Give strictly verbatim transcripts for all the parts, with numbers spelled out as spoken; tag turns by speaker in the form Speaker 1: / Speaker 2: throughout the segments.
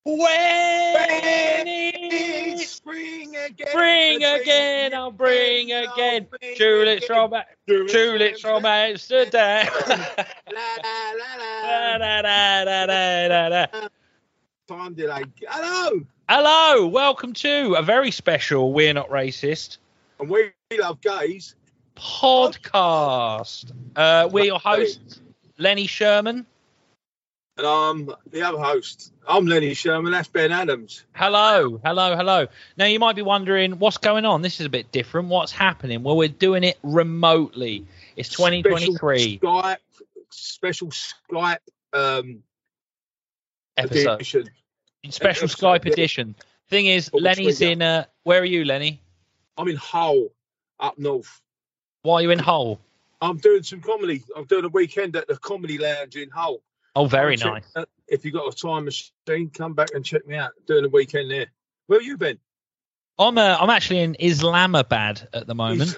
Speaker 1: When it's
Speaker 2: spring again,
Speaker 1: spring again, I'll bring again tulips from tulips from Amsterdam.
Speaker 2: Time delay. Hello,
Speaker 1: hello, welcome to a very special We're Not Racist
Speaker 2: and we love gays
Speaker 1: podcast. Uh, we're your hosts, Lenny Sherman.
Speaker 2: And I'm the other host. I'm Lenny Sherman. That's Ben Adams.
Speaker 1: Hello, hello, hello. Now, you might be wondering, what's going on? This is a bit different. What's happening? Well, we're doing it remotely. It's twenty twenty-three.
Speaker 2: Special Skype, special Skype um,
Speaker 1: episode.
Speaker 2: Edition.
Speaker 1: Special
Speaker 2: episode,
Speaker 1: Skype
Speaker 2: yeah.
Speaker 1: edition. Thing is,
Speaker 2: What
Speaker 1: Lenny's
Speaker 2: between,
Speaker 1: in... Uh, where are you, Lenny?
Speaker 2: I'm in Hull, up north.
Speaker 1: Why are you in Hull?
Speaker 2: I'm doing some comedy. I'm doing a weekend at the Comedy Lounge in Hull.
Speaker 1: Oh, very
Speaker 2: check,
Speaker 1: nice.
Speaker 2: uh, if you've got a time machine, come back and check me out. Doing a weekend there. Where have you been?
Speaker 1: I'm uh, I'm actually in Islamabad at the moment.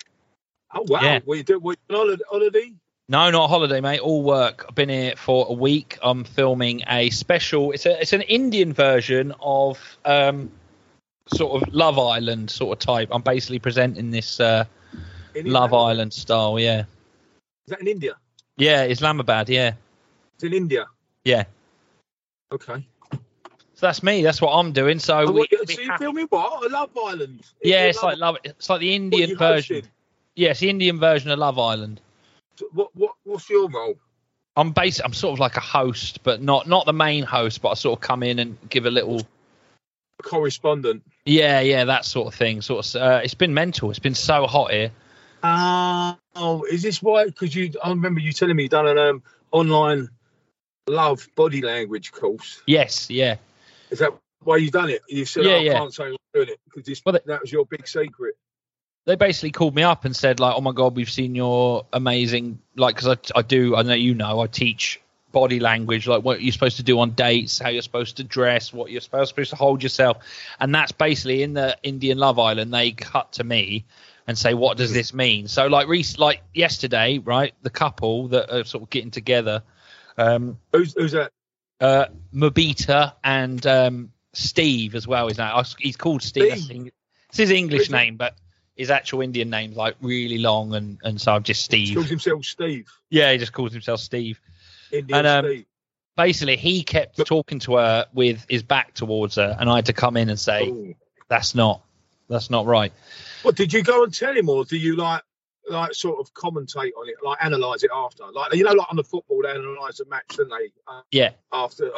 Speaker 2: Oh, wow.
Speaker 1: Yeah.
Speaker 2: What you do? What, on holiday?
Speaker 1: No, not a holiday, mate. All work. I've been here for a week. I'm filming a special... It's a it's an Indian version of um, sort of Love Island sort of type. I'm basically presenting this uh, Love Island style, yeah.
Speaker 2: Is that in India?
Speaker 1: Yeah, Islamabad, yeah.
Speaker 2: It's in India?
Speaker 1: Yeah.
Speaker 2: Okay.
Speaker 1: So that's me. That's what I'm doing. So,
Speaker 2: oh,
Speaker 1: we,
Speaker 2: what,
Speaker 1: we
Speaker 2: so you
Speaker 1: have...
Speaker 2: filming what? A Love Island?
Speaker 1: Yeah,
Speaker 2: Indian
Speaker 1: it's
Speaker 2: Love...
Speaker 1: like love. It's like the Indian
Speaker 2: what,
Speaker 1: version.
Speaker 2: Hosting?
Speaker 1: Yeah, it's the Indian version of Love Island.
Speaker 2: So what what what's your role?
Speaker 1: I'm basic. I'm sort of like a host, but not not the main host. But I sort of come in and give a little
Speaker 2: A correspondent.
Speaker 1: Yeah, yeah, that sort of thing. Sort of. Uh, it's been mental. It's been so hot here.
Speaker 2: Uh, oh, is this why? Because you, I remember you telling me you done an um, online love body language course.
Speaker 1: Yes, yeah.
Speaker 2: Is that why you done it? You said,
Speaker 1: Yeah,
Speaker 2: oh, I
Speaker 1: yeah.
Speaker 2: can't say I'm doing it because
Speaker 1: Well, they-
Speaker 2: that was your big secret.
Speaker 1: They basically called me up and said, like, oh my God, we've seen your amazing, like, because I, I do, I know you know, I teach body language, like what you're supposed to do on dates, how you're supposed to dress, what you're supposed, supposed to hold yourself. And that's basically in the Indian Love Island, they cut to me and say, what does this mean? So, like, Reese, like yesterday, right, the couple that are sort of getting together. Um,
Speaker 2: who's, who's that?
Speaker 1: Uh, Mabita and um, Steve as well. Is that he's called Steve?
Speaker 2: Steve.
Speaker 1: It's his English
Speaker 2: Who's
Speaker 1: name, but his actual Indian name's like really long, and, and so I'm just Steve.
Speaker 2: He calls himself Steve.
Speaker 1: Yeah, he just calls himself Steve.
Speaker 2: Indian
Speaker 1: and um,
Speaker 2: Steve.
Speaker 1: Basically, he kept talking to her with his back towards her, and I had to come in and say,
Speaker 2: Ooh.
Speaker 1: "That's not, that's not right."
Speaker 2: What did you go and tell him, or do you like, like sort of commentate on it, like analyse it after, like you know, like on the football, they analyse the match, don't they? Uh,
Speaker 1: Yeah.
Speaker 2: After,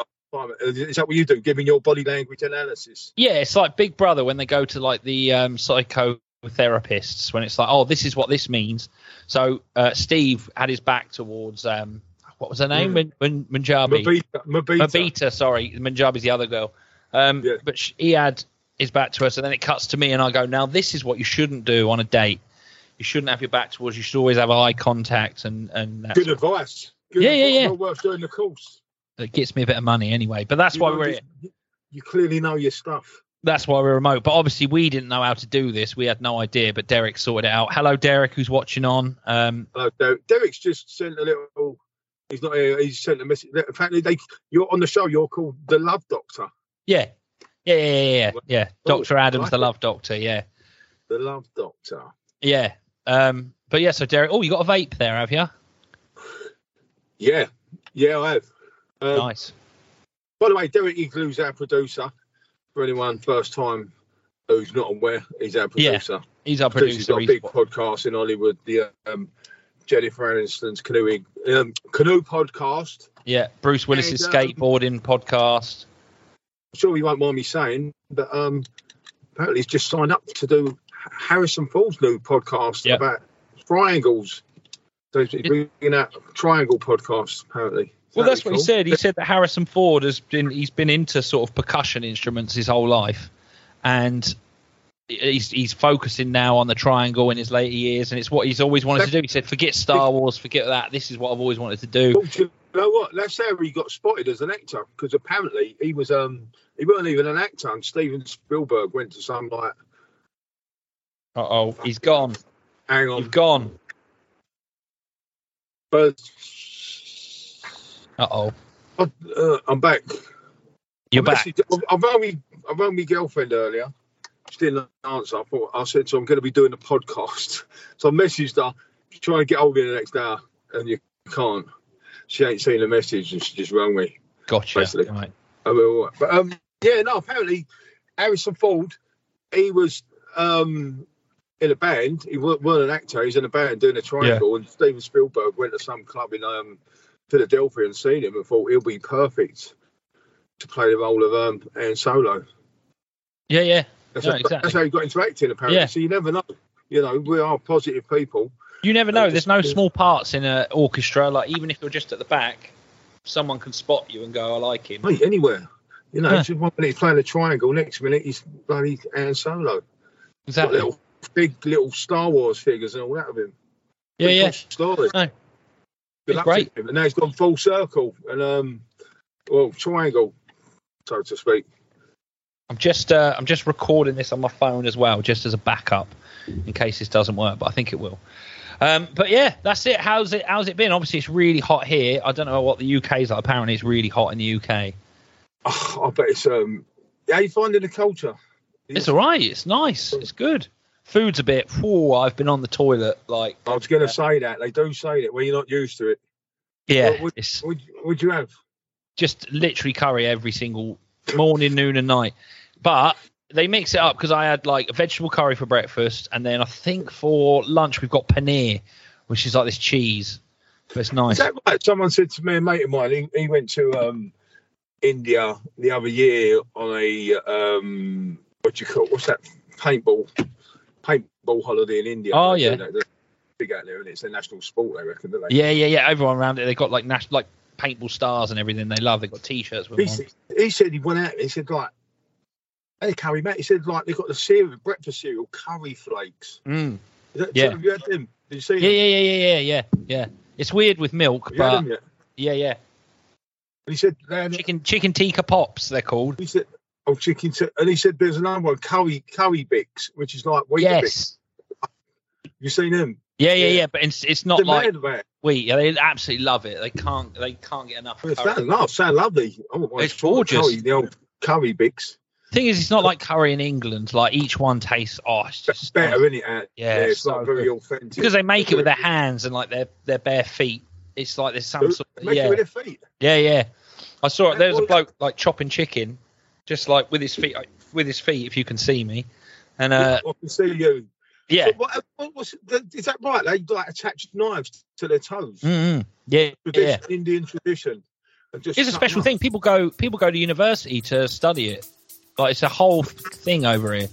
Speaker 2: is that what you do? Giving your body language analysis?
Speaker 1: Yeah, it's like Big Brother when they go to like the um, psychotherapists, when it's like, oh, this is what this means. So uh, Steve had his back towards um, what was her name? Mm. Mun- Munjabi.
Speaker 2: Mabita. Mabita.
Speaker 1: Mabita, sorry. Munjabi's the other girl. Um, yeah. But she, he had his back to her, so then it cuts to me, and I go, now this is what you shouldn't do on a date. You shouldn't have your back towards. You should always have eye contact, and and that's
Speaker 2: good advice. Good
Speaker 1: yeah,
Speaker 2: advice.
Speaker 1: yeah, yeah.
Speaker 2: Well worth doing the course.
Speaker 1: It gets me a bit of money anyway, but that's
Speaker 2: you
Speaker 1: why
Speaker 2: know,
Speaker 1: we're
Speaker 2: you,
Speaker 1: here.
Speaker 2: You clearly know your stuff.
Speaker 1: That's why we're remote. But obviously, we didn't know how to do this. We had no idea. But Derek sorted it out. Hello, Derek, who's watching on. Um,
Speaker 2: Hello, Derek. Derek's just sent a little. He's not here. He's sent a message. In fact, they, you're on the show. You're called the Love Doctor.
Speaker 1: Yeah, yeah, yeah, yeah, yeah. yeah.
Speaker 2: Oh,
Speaker 1: Doctor Adams,
Speaker 2: like
Speaker 1: the
Speaker 2: it.
Speaker 1: Love Doctor. Yeah,
Speaker 2: the Love Doctor.
Speaker 1: Yeah. Um, but yeah, so Derek. Oh, you got a vape there, have you?
Speaker 2: Yeah, yeah, I have. Um,
Speaker 1: nice.
Speaker 2: By the way, Derek Igloo's our producer. For anyone first time who's not aware, he's our producer.
Speaker 1: Yeah, he's our producer.
Speaker 2: He's got a big podcast in Hollywood, the um, Jennifer Aniston's canoeing um, canoe podcast.
Speaker 1: Yeah, Bruce Willis's
Speaker 2: and, um,
Speaker 1: skateboarding podcast.
Speaker 2: I'm sure you won't mind me saying, but um, apparently he's just signed up to do Harrison Ford's new podcast
Speaker 1: yep.
Speaker 2: about triangles. So he's bringing out a triangle podcast, apparently.
Speaker 1: Well, that's what
Speaker 2: cool?
Speaker 1: he said. He said that Harrison Ford has been he's been into sort of percussion instruments his whole life, and he's he's focusing now on the triangle in his later years, and it's what he's always wanted that's, to do. He said, "Forget Star Wars, forget that. This is what I've always wanted to do."
Speaker 2: Well, do you know what? That's how he got spotted as an actor, because apparently he was um he wasn't even an actor. And Steven Spielberg went to some like.
Speaker 1: Uh oh, he's gone.
Speaker 2: Hang on,
Speaker 1: you've gone.
Speaker 2: But.
Speaker 1: Uh-oh.
Speaker 2: Uh, I'm back.
Speaker 1: You're
Speaker 2: I
Speaker 1: back.
Speaker 2: messaged- I've only, I've rang my girlfriend earlier. She didn't answer. I thought I said, so I'm going to be doing a podcast. So I messaged her, trying to get over in the next hour, and you can't. She ain't seen the message, and she just rang me.
Speaker 1: Gotcha.
Speaker 2: Basically.
Speaker 1: Right.
Speaker 2: I mean, all right. But um, yeah, no. Apparently, Harrison Ford, he was um in a band. He wa- wasn't an actor. He's in a band doing a triangle. And Steven Spielberg went to some club in um Philadelphia and seen him and thought he'll be perfect to play the role of um Han Solo.
Speaker 1: Yeah, yeah.
Speaker 2: That's,
Speaker 1: No,
Speaker 2: how,
Speaker 1: exactly.
Speaker 2: that's how he got into acting, apparently.
Speaker 1: Yeah.
Speaker 2: So you never know. You know, we are positive people.
Speaker 1: You never know.
Speaker 2: Uh,
Speaker 1: There's no small parts in an orchestra. Like, even if you're just at the back, someone can spot you and go, I like him.
Speaker 2: Mate, anywhere. You know,
Speaker 1: Yeah.
Speaker 2: just one minute he's playing a triangle, next minute he's bloody Han Solo. Got
Speaker 1: Exactly.
Speaker 2: little big little Star Wars figures and all that of him.
Speaker 1: Yeah,
Speaker 2: Pretty
Speaker 1: yeah.
Speaker 2: cool story.
Speaker 1: No.
Speaker 2: Good
Speaker 1: It's
Speaker 2: luck
Speaker 1: great.
Speaker 2: to him. And now he's gone full circle and um, well, triangle, so to speak.
Speaker 1: I'm just uh, I'm just recording this on my phone as well, just as a backup in case this doesn't work, but I think it will. Um, but yeah, that's it. How's it? How's it been? Obviously, it's really hot here. I don't know what the U K's like. Apparently, it's really hot in the U K.
Speaker 2: Oh, I bet it's um. How you finding the culture?
Speaker 1: It's all right. It's nice. It's good. Food's a bit. Whew, I've been on the toilet. Like,
Speaker 2: I was going to say that they do say that when you're not used to it.
Speaker 1: yeah,
Speaker 2: What would,
Speaker 1: it's
Speaker 2: would, would you have?
Speaker 1: just literally curry every single morning, noon, and night. But they mix it up because I had like a vegetable curry for breakfast, and then I think for lunch we've got paneer, which is like this cheese. But it's nice.
Speaker 2: Is that right? Someone said to me, a mate of mine, he, he went to um, India the other year on a um, what do you call what's that paintball paintball holiday in India.
Speaker 1: Oh,
Speaker 2: They do
Speaker 1: yeah.
Speaker 2: that. They're big out there, and it's a national sport, they reckon, don't they?
Speaker 1: Yeah, yeah, yeah. Everyone around it, they got like national, like paintball stars and everything. They love. They got T-shirts with
Speaker 2: He,
Speaker 1: them.
Speaker 2: said- he said he went out. He said like, "Hey, curry mate." He said like they got the cereal, breakfast cereal, curry flakes.
Speaker 1: Mm.
Speaker 2: Is that,
Speaker 1: Yeah.
Speaker 2: Have you had them? Did you see
Speaker 1: Yeah,
Speaker 2: them?
Speaker 1: yeah, yeah, yeah, yeah, yeah, yeah. It's weird with milk,
Speaker 2: Have you had
Speaker 1: but
Speaker 2: them yet?
Speaker 1: yeah, yeah.
Speaker 2: And he said, um,
Speaker 1: Chicken, chicken tikka pops, they're called.
Speaker 2: he said, oh, chicken. T-. And he said, there's another one, curry, curry bix, which is like wheat bix.
Speaker 1: Yes.
Speaker 2: You seen them?
Speaker 1: Yeah, yeah,
Speaker 2: Yeah.
Speaker 1: yeah. But it's it's not
Speaker 2: They're
Speaker 1: like
Speaker 2: mad about it.
Speaker 1: wheat. Yeah, they absolutely love it. They can't they can't get enough.
Speaker 2: Well,
Speaker 1: Of
Speaker 2: it
Speaker 1: curry.
Speaker 2: sound, no, sound lovely. I want one
Speaker 1: It's
Speaker 2: to try
Speaker 1: gorgeous.
Speaker 2: Curry, the old curry bix.
Speaker 1: Thing is, it's not like curry in England. Like each one tastes. Oh, it's
Speaker 2: It's
Speaker 1: just
Speaker 2: better, isn't it? Ant?
Speaker 1: Yeah,
Speaker 2: it's
Speaker 1: so
Speaker 2: not very
Speaker 1: good.
Speaker 2: authentic.
Speaker 1: because they make it with their hands and like their their bare feet. It's like there's some sort.
Speaker 2: Make
Speaker 1: Yeah,
Speaker 2: it with their feet.
Speaker 1: yeah, yeah. I saw it. There was a
Speaker 2: Well,
Speaker 1: bloke like chopping chicken, just like with his feet, like, with his feet. If you can see me, and uh,
Speaker 2: I can see you.
Speaker 1: yeah,
Speaker 2: So what, what was, is that right? They like attach knives to their toes.
Speaker 1: mm-hmm. yeah,
Speaker 2: Tradition,
Speaker 1: yeah.
Speaker 2: Indian tradition. And just
Speaker 1: It's a
Speaker 2: cut
Speaker 1: special
Speaker 2: them
Speaker 1: thing.
Speaker 2: up.
Speaker 1: People go people go to university to study it. Like it's a whole thing over here.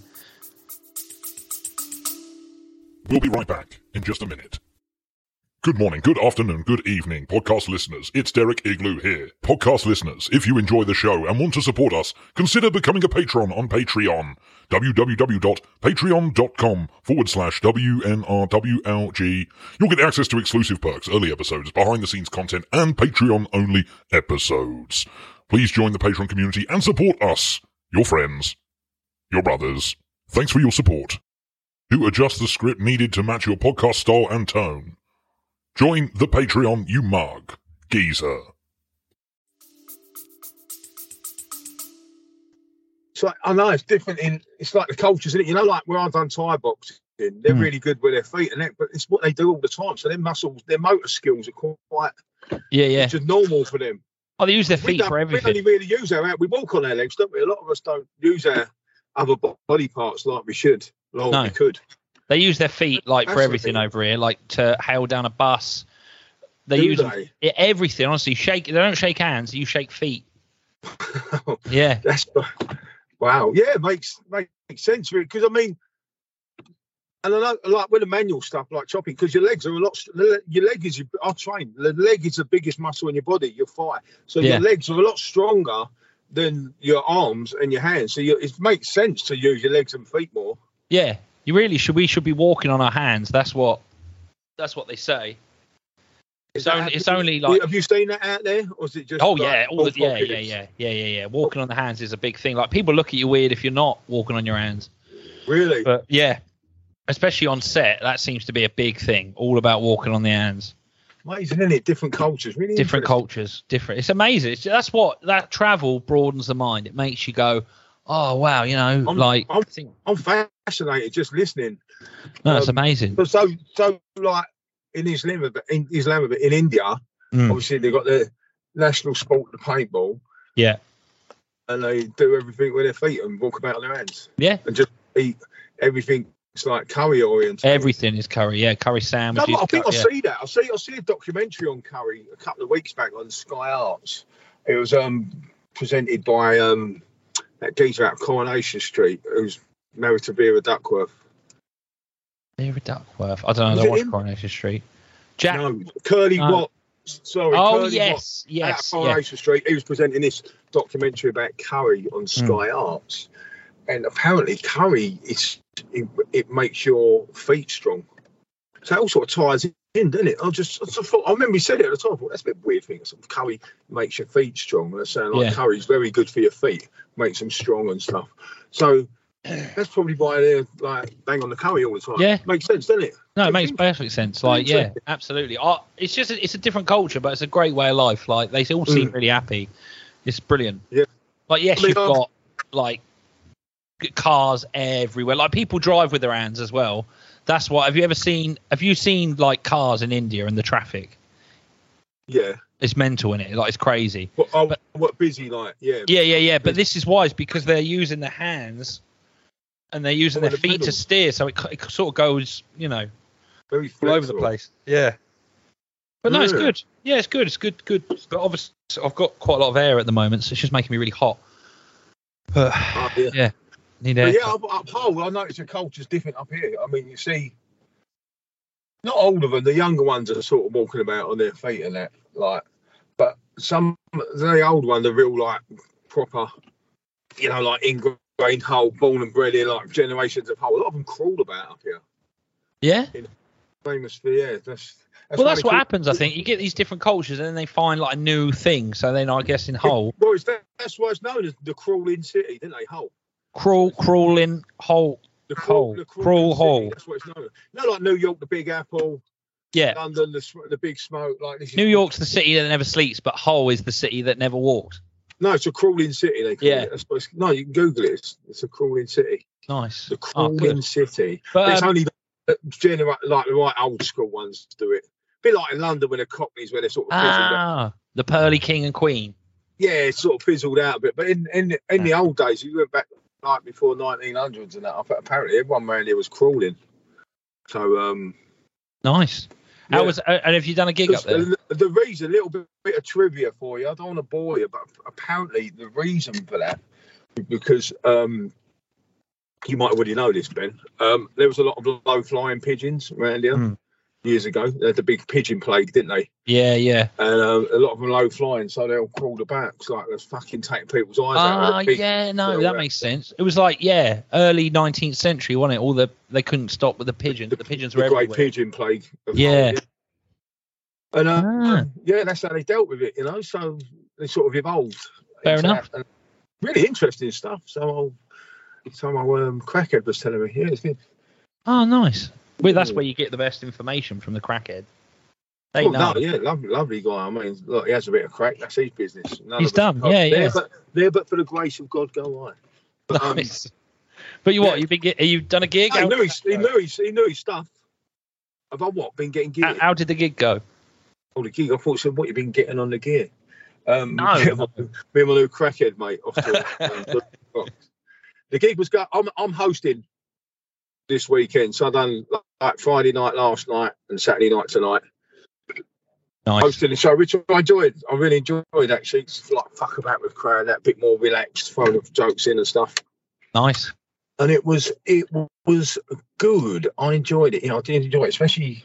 Speaker 3: We'll be right back in just a minute. Good morning, good afternoon, good evening, podcast listeners. It's Derek Igloo here. Podcast listeners, if you enjoy the show and want to support us, consider becoming a patron on Patreon. www.patreon.com forward slash WNRWLG. You'll get access to exclusive perks, early episodes, behind-the-scenes content, and Patreon-only episodes. Please join the Patreon community and support us, your friends, your brothers. Thanks for your support. To adjust the script needed to match your podcast style and tone, join the Patreon, you mug, geezer.
Speaker 2: It's like, I know it's different in, it's like the cultures, isn't it? You know, like where I've done Thai boxing, they're
Speaker 1: Mm.
Speaker 2: really good with their feet and that, but it's what they do all the time. So their muscles, their motor skills are quite,
Speaker 1: Yeah, yeah.
Speaker 2: just normal for them.
Speaker 1: Oh, they use their
Speaker 2: We,
Speaker 1: feet
Speaker 2: don't,
Speaker 1: for
Speaker 2: we
Speaker 1: everything.
Speaker 2: only really use our, we walk on our legs, don't we? A lot of us don't use our other bo- body parts like we should, like
Speaker 1: No.
Speaker 2: we could.
Speaker 1: They use their feet like for
Speaker 2: That's the
Speaker 1: everything
Speaker 2: thing.
Speaker 1: over here, like to hail down a bus. They
Speaker 2: Do
Speaker 1: use
Speaker 2: they?
Speaker 1: yeah, everything. Honestly, shake. They don't shake hands. You shake feet. Yeah,
Speaker 2: That's wow. Yeah, it makes makes sense because I mean, and I know like with the manual stuff like chopping because your legs are a lot. Your leg is your. I train. The leg is the biggest muscle in your body. Your thigh. So
Speaker 1: Yeah.
Speaker 2: your legs are a lot stronger than your arms and your hands. So you, it makes sense to use your legs and feet more.
Speaker 1: yeah. You really should. We should be walking on our hands. That's what. That's what they say. It's
Speaker 2: Is that-
Speaker 1: only. It's only like.
Speaker 2: Have you seen that out there, or is it just?
Speaker 1: Oh
Speaker 2: like,
Speaker 1: yeah, all the, yeah,
Speaker 2: pockets?
Speaker 1: yeah, yeah, yeah, yeah, yeah. Walking on the hands is a big thing. Like people look at you weird if you're not walking on your hands.
Speaker 2: Really?
Speaker 1: But yeah, especially on set, that seems to be a big thing. All about walking on the hands.
Speaker 2: Amazing, isn't it? Different cultures, really.
Speaker 1: Different cultures, different. It's amazing. It's, that's what that travel broadens the mind. It makes you go, oh wow, you know,
Speaker 2: I'm,
Speaker 1: like
Speaker 2: I'm,
Speaker 1: I think,
Speaker 2: I'm fascinated just listening.
Speaker 1: no, it's
Speaker 2: Um,
Speaker 1: amazing.
Speaker 2: But so, so like in Islamabad, in Islamabad, in India,
Speaker 1: Mm.
Speaker 2: obviously they've got the national sport, the paintball,
Speaker 1: Yeah,
Speaker 2: and they do everything with their feet and walk about on their hands
Speaker 1: yeah.
Speaker 2: and just eat everything. It's like curry oriented.
Speaker 1: Everything is curry. Yeah, curry
Speaker 2: No,
Speaker 1: sandwiches.
Speaker 2: I think
Speaker 1: cur-
Speaker 2: I
Speaker 1: yeah.
Speaker 2: see that. I see. I see a documentary on curry a couple of weeks back on Sky Arts. It was um, presented by um, that geezer out of Coronation Street, who's married to Vera Duckworth.
Speaker 1: Vera Duckworth. I don't know. I
Speaker 2: Was
Speaker 1: don't
Speaker 2: it
Speaker 1: watch
Speaker 2: him?
Speaker 1: Coronation Street. Jack.
Speaker 2: No, Curly
Speaker 1: No.
Speaker 2: Watts. Sorry.
Speaker 1: oh
Speaker 2: Curly
Speaker 1: yes,
Speaker 2: Watts out of
Speaker 1: yes, yeah.
Speaker 2: Coronation Street. He was presenting this documentary about curry on Sky Arts, and apparently curry is it, it makes your feet strong. So it all sort of ties in, doesn't it? I just, I just thought, I remember he said it at the time. I thought, that's a bit weird thing. Sort of curry makes your feet strong. And they're saying like
Speaker 1: Yeah.
Speaker 2: curry's very good for your feet, makes them strong and stuff. So that's probably why they're like bang on the curry all the time.
Speaker 1: Yeah.
Speaker 2: Makes sense, doesn't it?
Speaker 1: No, it makes perfect sense. Like, yeah,
Speaker 2: Exactly.
Speaker 1: absolutely. I, it's just a, it's a different culture, but it's a great way of life. Like, they all seem
Speaker 2: Mm.
Speaker 1: really happy. It's brilliant.
Speaker 2: Yeah.
Speaker 1: Like, yes,
Speaker 2: I mean,
Speaker 1: you've
Speaker 2: I've-
Speaker 1: got like g- cars everywhere. Like, people drive with their hands as well. That's what. Have you ever seen? Have you seen like cars in India and the traffic?
Speaker 2: Yeah.
Speaker 1: It's mental in it. Like, it's crazy.
Speaker 2: What, oh,
Speaker 1: But-
Speaker 2: what busy like? Yeah.
Speaker 1: Yeah, yeah, yeah. But this is wise because they're using their hands and they're using
Speaker 2: Oh,
Speaker 1: their
Speaker 2: the
Speaker 1: feet to
Speaker 2: pedal.
Speaker 1: steer, so it, it sort of goes, you know,
Speaker 2: Very
Speaker 1: all over the
Speaker 2: flexible.
Speaker 1: place. Yeah. But no, it's
Speaker 2: Yeah.
Speaker 1: good. Yeah, it's good. It's good, good. But obviously, I've got quite a lot of air at the moment, so it's just making me really hot. But
Speaker 2: Oh, yeah.
Speaker 1: yeah, need air.
Speaker 2: But yeah, up, up Hull, I noticed the culture's different up here. I mean, you see, not all of them, the younger ones are sort of walking about on their feet and that, like, but some, the old ones, the real, like, proper, you know, like ingrained Hull, born and bred here, like generations of Hull. A lot of them crawl about up here.
Speaker 1: Yeah.
Speaker 2: Famous for, yeah, that's.
Speaker 1: Well, that's
Speaker 2: they
Speaker 1: what
Speaker 2: keep-
Speaker 1: happens. I think you get these different cultures, and then they find like a new thing. So then, I guess in Hull,
Speaker 2: Well, it's that, that's why it's known as the crawling city, didn't they? Hull.
Speaker 1: crawl, crawling Hull.
Speaker 2: The
Speaker 1: Hull.
Speaker 2: the
Speaker 1: Crawl
Speaker 2: city,
Speaker 1: Hull.
Speaker 2: That's what it's known. No, like New York, the Big Apple.
Speaker 1: Yeah,
Speaker 2: London, the, sm- the big smoke. Like this is,
Speaker 1: New York's the city that never sleeps, but Hull is the city that never walks.
Speaker 2: No, it's a crawling city. They call
Speaker 1: Yeah.
Speaker 2: it. That's what it's, no, you can Google it. It's, it's a crawling city.
Speaker 1: Nice.
Speaker 2: The
Speaker 1: Oh,
Speaker 2: crawling
Speaker 1: good.
Speaker 2: city.
Speaker 1: But,
Speaker 2: it's
Speaker 1: um,
Speaker 2: only the, gener- like the right old school ones do it. A bit like in London when the Cockneys, where they're sort of fizzled out.
Speaker 1: Ah, the pearly king and queen.
Speaker 2: Yeah, it's sort of fizzled out a bit. But in in, in the old days, you went back like before nineteen hundreds and that. Apparently, everyone around here was crawling. So, um,
Speaker 1: Nice. How
Speaker 2: yeah.
Speaker 1: was? Uh, and have you done a gig up there?
Speaker 2: The, the reason, a little bit, bit of trivia for you. I don't want to bore you, but apparently the reason for that, because um, you might already know this, Ben. Um, there was a lot of low flying pigeons around here
Speaker 1: Hmm.
Speaker 2: years ago. They had the big pigeon plague, didn't they?
Speaker 1: Yeah, yeah.
Speaker 2: And um, a lot of them low flying, so they all crawled about. It's like they're fucking taking people's eyes out.
Speaker 1: Ah,
Speaker 2: with the beak.
Speaker 1: yeah. No,
Speaker 2: So,
Speaker 1: that
Speaker 2: uh,
Speaker 1: makes sense. It was like, yeah, early nineteenth century, wasn't it? All the they couldn't stop with the pigeons. The, pigeons were
Speaker 2: the great
Speaker 1: everywhere.
Speaker 2: pigeon plague. of
Speaker 1: Yeah.
Speaker 2: Hull, And uh,
Speaker 1: Ah.
Speaker 2: yeah, that's how they dealt with it, you know. So they sort of evolved.
Speaker 1: Fair
Speaker 2: into
Speaker 1: enough.
Speaker 2: that. And really interesting stuff. So, I'll, so my um, crackhead was telling me, yeah, it's good.
Speaker 1: Oh, nice. Well, that's
Speaker 2: Yeah.
Speaker 1: where you get the best information from the crackhead. They
Speaker 2: Well,
Speaker 1: know.
Speaker 2: no, yeah, lovely, lovely guy. I mean, look, he has a bit of crack. That's his business. None
Speaker 1: He's
Speaker 2: of us-
Speaker 1: done.
Speaker 2: oh,
Speaker 1: Yeah,
Speaker 2: there,
Speaker 1: yeah.
Speaker 2: But, there, but for the grace of God, go I. But, um,
Speaker 1: Nice. But you what?
Speaker 2: yeah.
Speaker 1: You been get, you done a gig?
Speaker 2: he,
Speaker 1: How,
Speaker 2: knew his, he knew his, he knew his stuff. Have I what been getting gear?
Speaker 1: how, how did the gig go?
Speaker 2: Oh, the gig. I thought so. What you been getting on the gear? Um,
Speaker 1: No.
Speaker 2: me and my me and my new crackhead mate. Off to, um, the gig was go. I'm I'm hosting this weekend, so I done like Friday night last night and Saturday night tonight.
Speaker 1: Nice.
Speaker 2: Hosting the show, which I enjoyed. I really enjoyed actually. It's like fuck about with crowd, that bit more relaxed, throwing the jokes in and stuff.
Speaker 1: Nice.
Speaker 2: And it was it was good. I enjoyed it. You know, I did enjoy it, especially.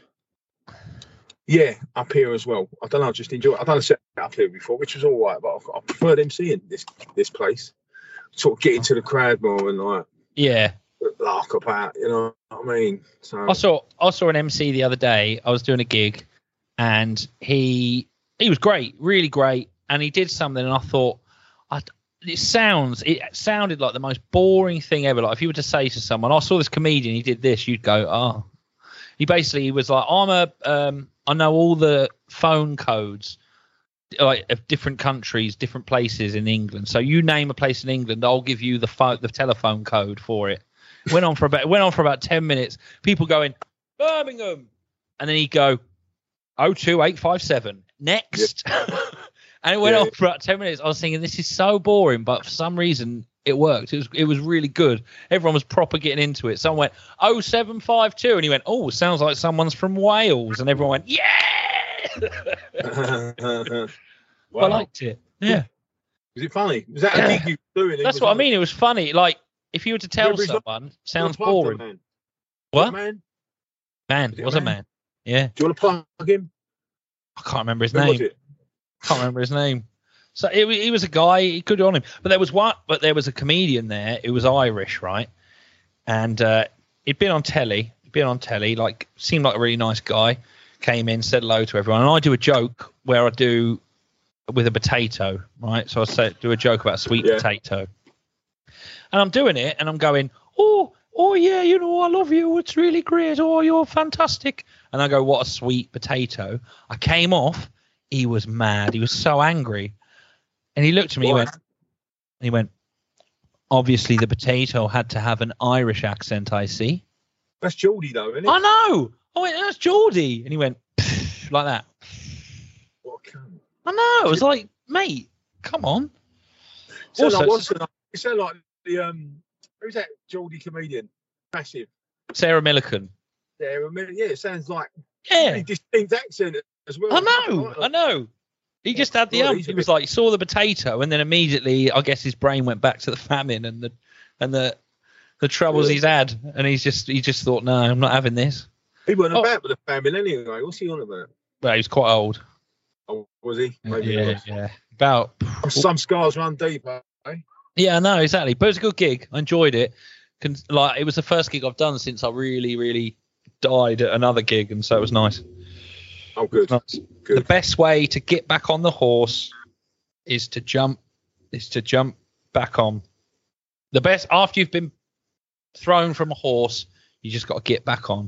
Speaker 2: Yeah, up here as well. I don't know. I just enjoy it. I've done a set up here before, which was all right, but I, I preferred emceeing this this place. Sort of get into the crowd more and like
Speaker 1: Yeah.
Speaker 2: lark about. You know what I mean? So
Speaker 1: I saw I saw an M C the other day. I was doing a gig, and he he was great, really great, and he did something, and I thought, I, it sounds it sounded like the most boring thing ever. Like if you were to say to someone, "I saw this comedian, he did this," you'd go, "Oh." He basically was like, "I'm a um, I know all the phone codes, like of different countries, different places in England. So you name a place in England, I'll give you the phone, the telephone code for it. Went on for about went on for about ten minutes. People going Birmingham, and then he'd go oh two eight five seven next, yeah. And it went yeah, on for about ten minutes. I was thinking this is so boring, but for some reason it worked. It was it was really good. Everyone was proper getting into it. Someone went oh seven five two, and he went, oh, sounds like someone's from Wales, and everyone went yeah. Wow. I liked it. Yeah.
Speaker 2: Was it funny? Was that a gig you were doing?
Speaker 1: That's what funny? I mean. It was funny. Like. If you were to tell someone, not, sounds boring. Man. What? Man? Man. Was, was a man? man. Yeah.
Speaker 2: Do you want to plug him?
Speaker 1: I can't remember his Who name. Was it? Can't remember his name. So it, he was a guy. He could on him, but there was one. But there was a comedian there. It was Irish, right? And uh, he'd been on telly. He'd been on telly. Like seemed like a really nice guy. Came in, said hello to everyone, and I do a joke where I do with a potato, right? So I say do a joke about a sweet yeah. potato. And I'm doing it, and I'm going, oh, oh yeah, you know, I love you. It's really great. Oh, you're fantastic. And I go, what a sweet potato. I came off. He was mad. He was so angry. And he looked at me. He went, and he went, obviously the potato had to have an Irish accent, I see.
Speaker 2: That's Geordie, though, isn't it?
Speaker 1: I know. I went, that's Geordie. And he went, like that.
Speaker 2: What a cunt.
Speaker 1: I know. I was like, mate, come on.
Speaker 2: So also, like, it sounded like the um who's that Geordie comedian? Massive.
Speaker 1: Sarah Millican.
Speaker 2: Sarah Millican. Yeah, it sounds like
Speaker 1: yeah.
Speaker 2: a distinct accent as well.
Speaker 1: I know, like I know. He yeah, just had the um, he was bit... like he saw the potato and then immediately I guess his brain went back to the famine and the and the the troubles yeah. he's had and he's just he just thought, no, I'm not having this.
Speaker 2: He wasn't oh. about with the famine anyway. What's he on about?
Speaker 1: Well, he was quite old.
Speaker 2: Oh, was he?
Speaker 1: Maybe yeah, was. yeah. About
Speaker 2: some scars run deep, eh?
Speaker 1: Yeah, no, exactly. But it was a good gig. I enjoyed it. Con- like it was the first gig I've done since I really, really died at another gig, and so it was nice.
Speaker 2: Oh, good.
Speaker 1: Nice.
Speaker 2: Good.
Speaker 1: The best way to get back on the horse is to jump. Is to jump back on. The best after you've been thrown from a horse, you just got to get back on.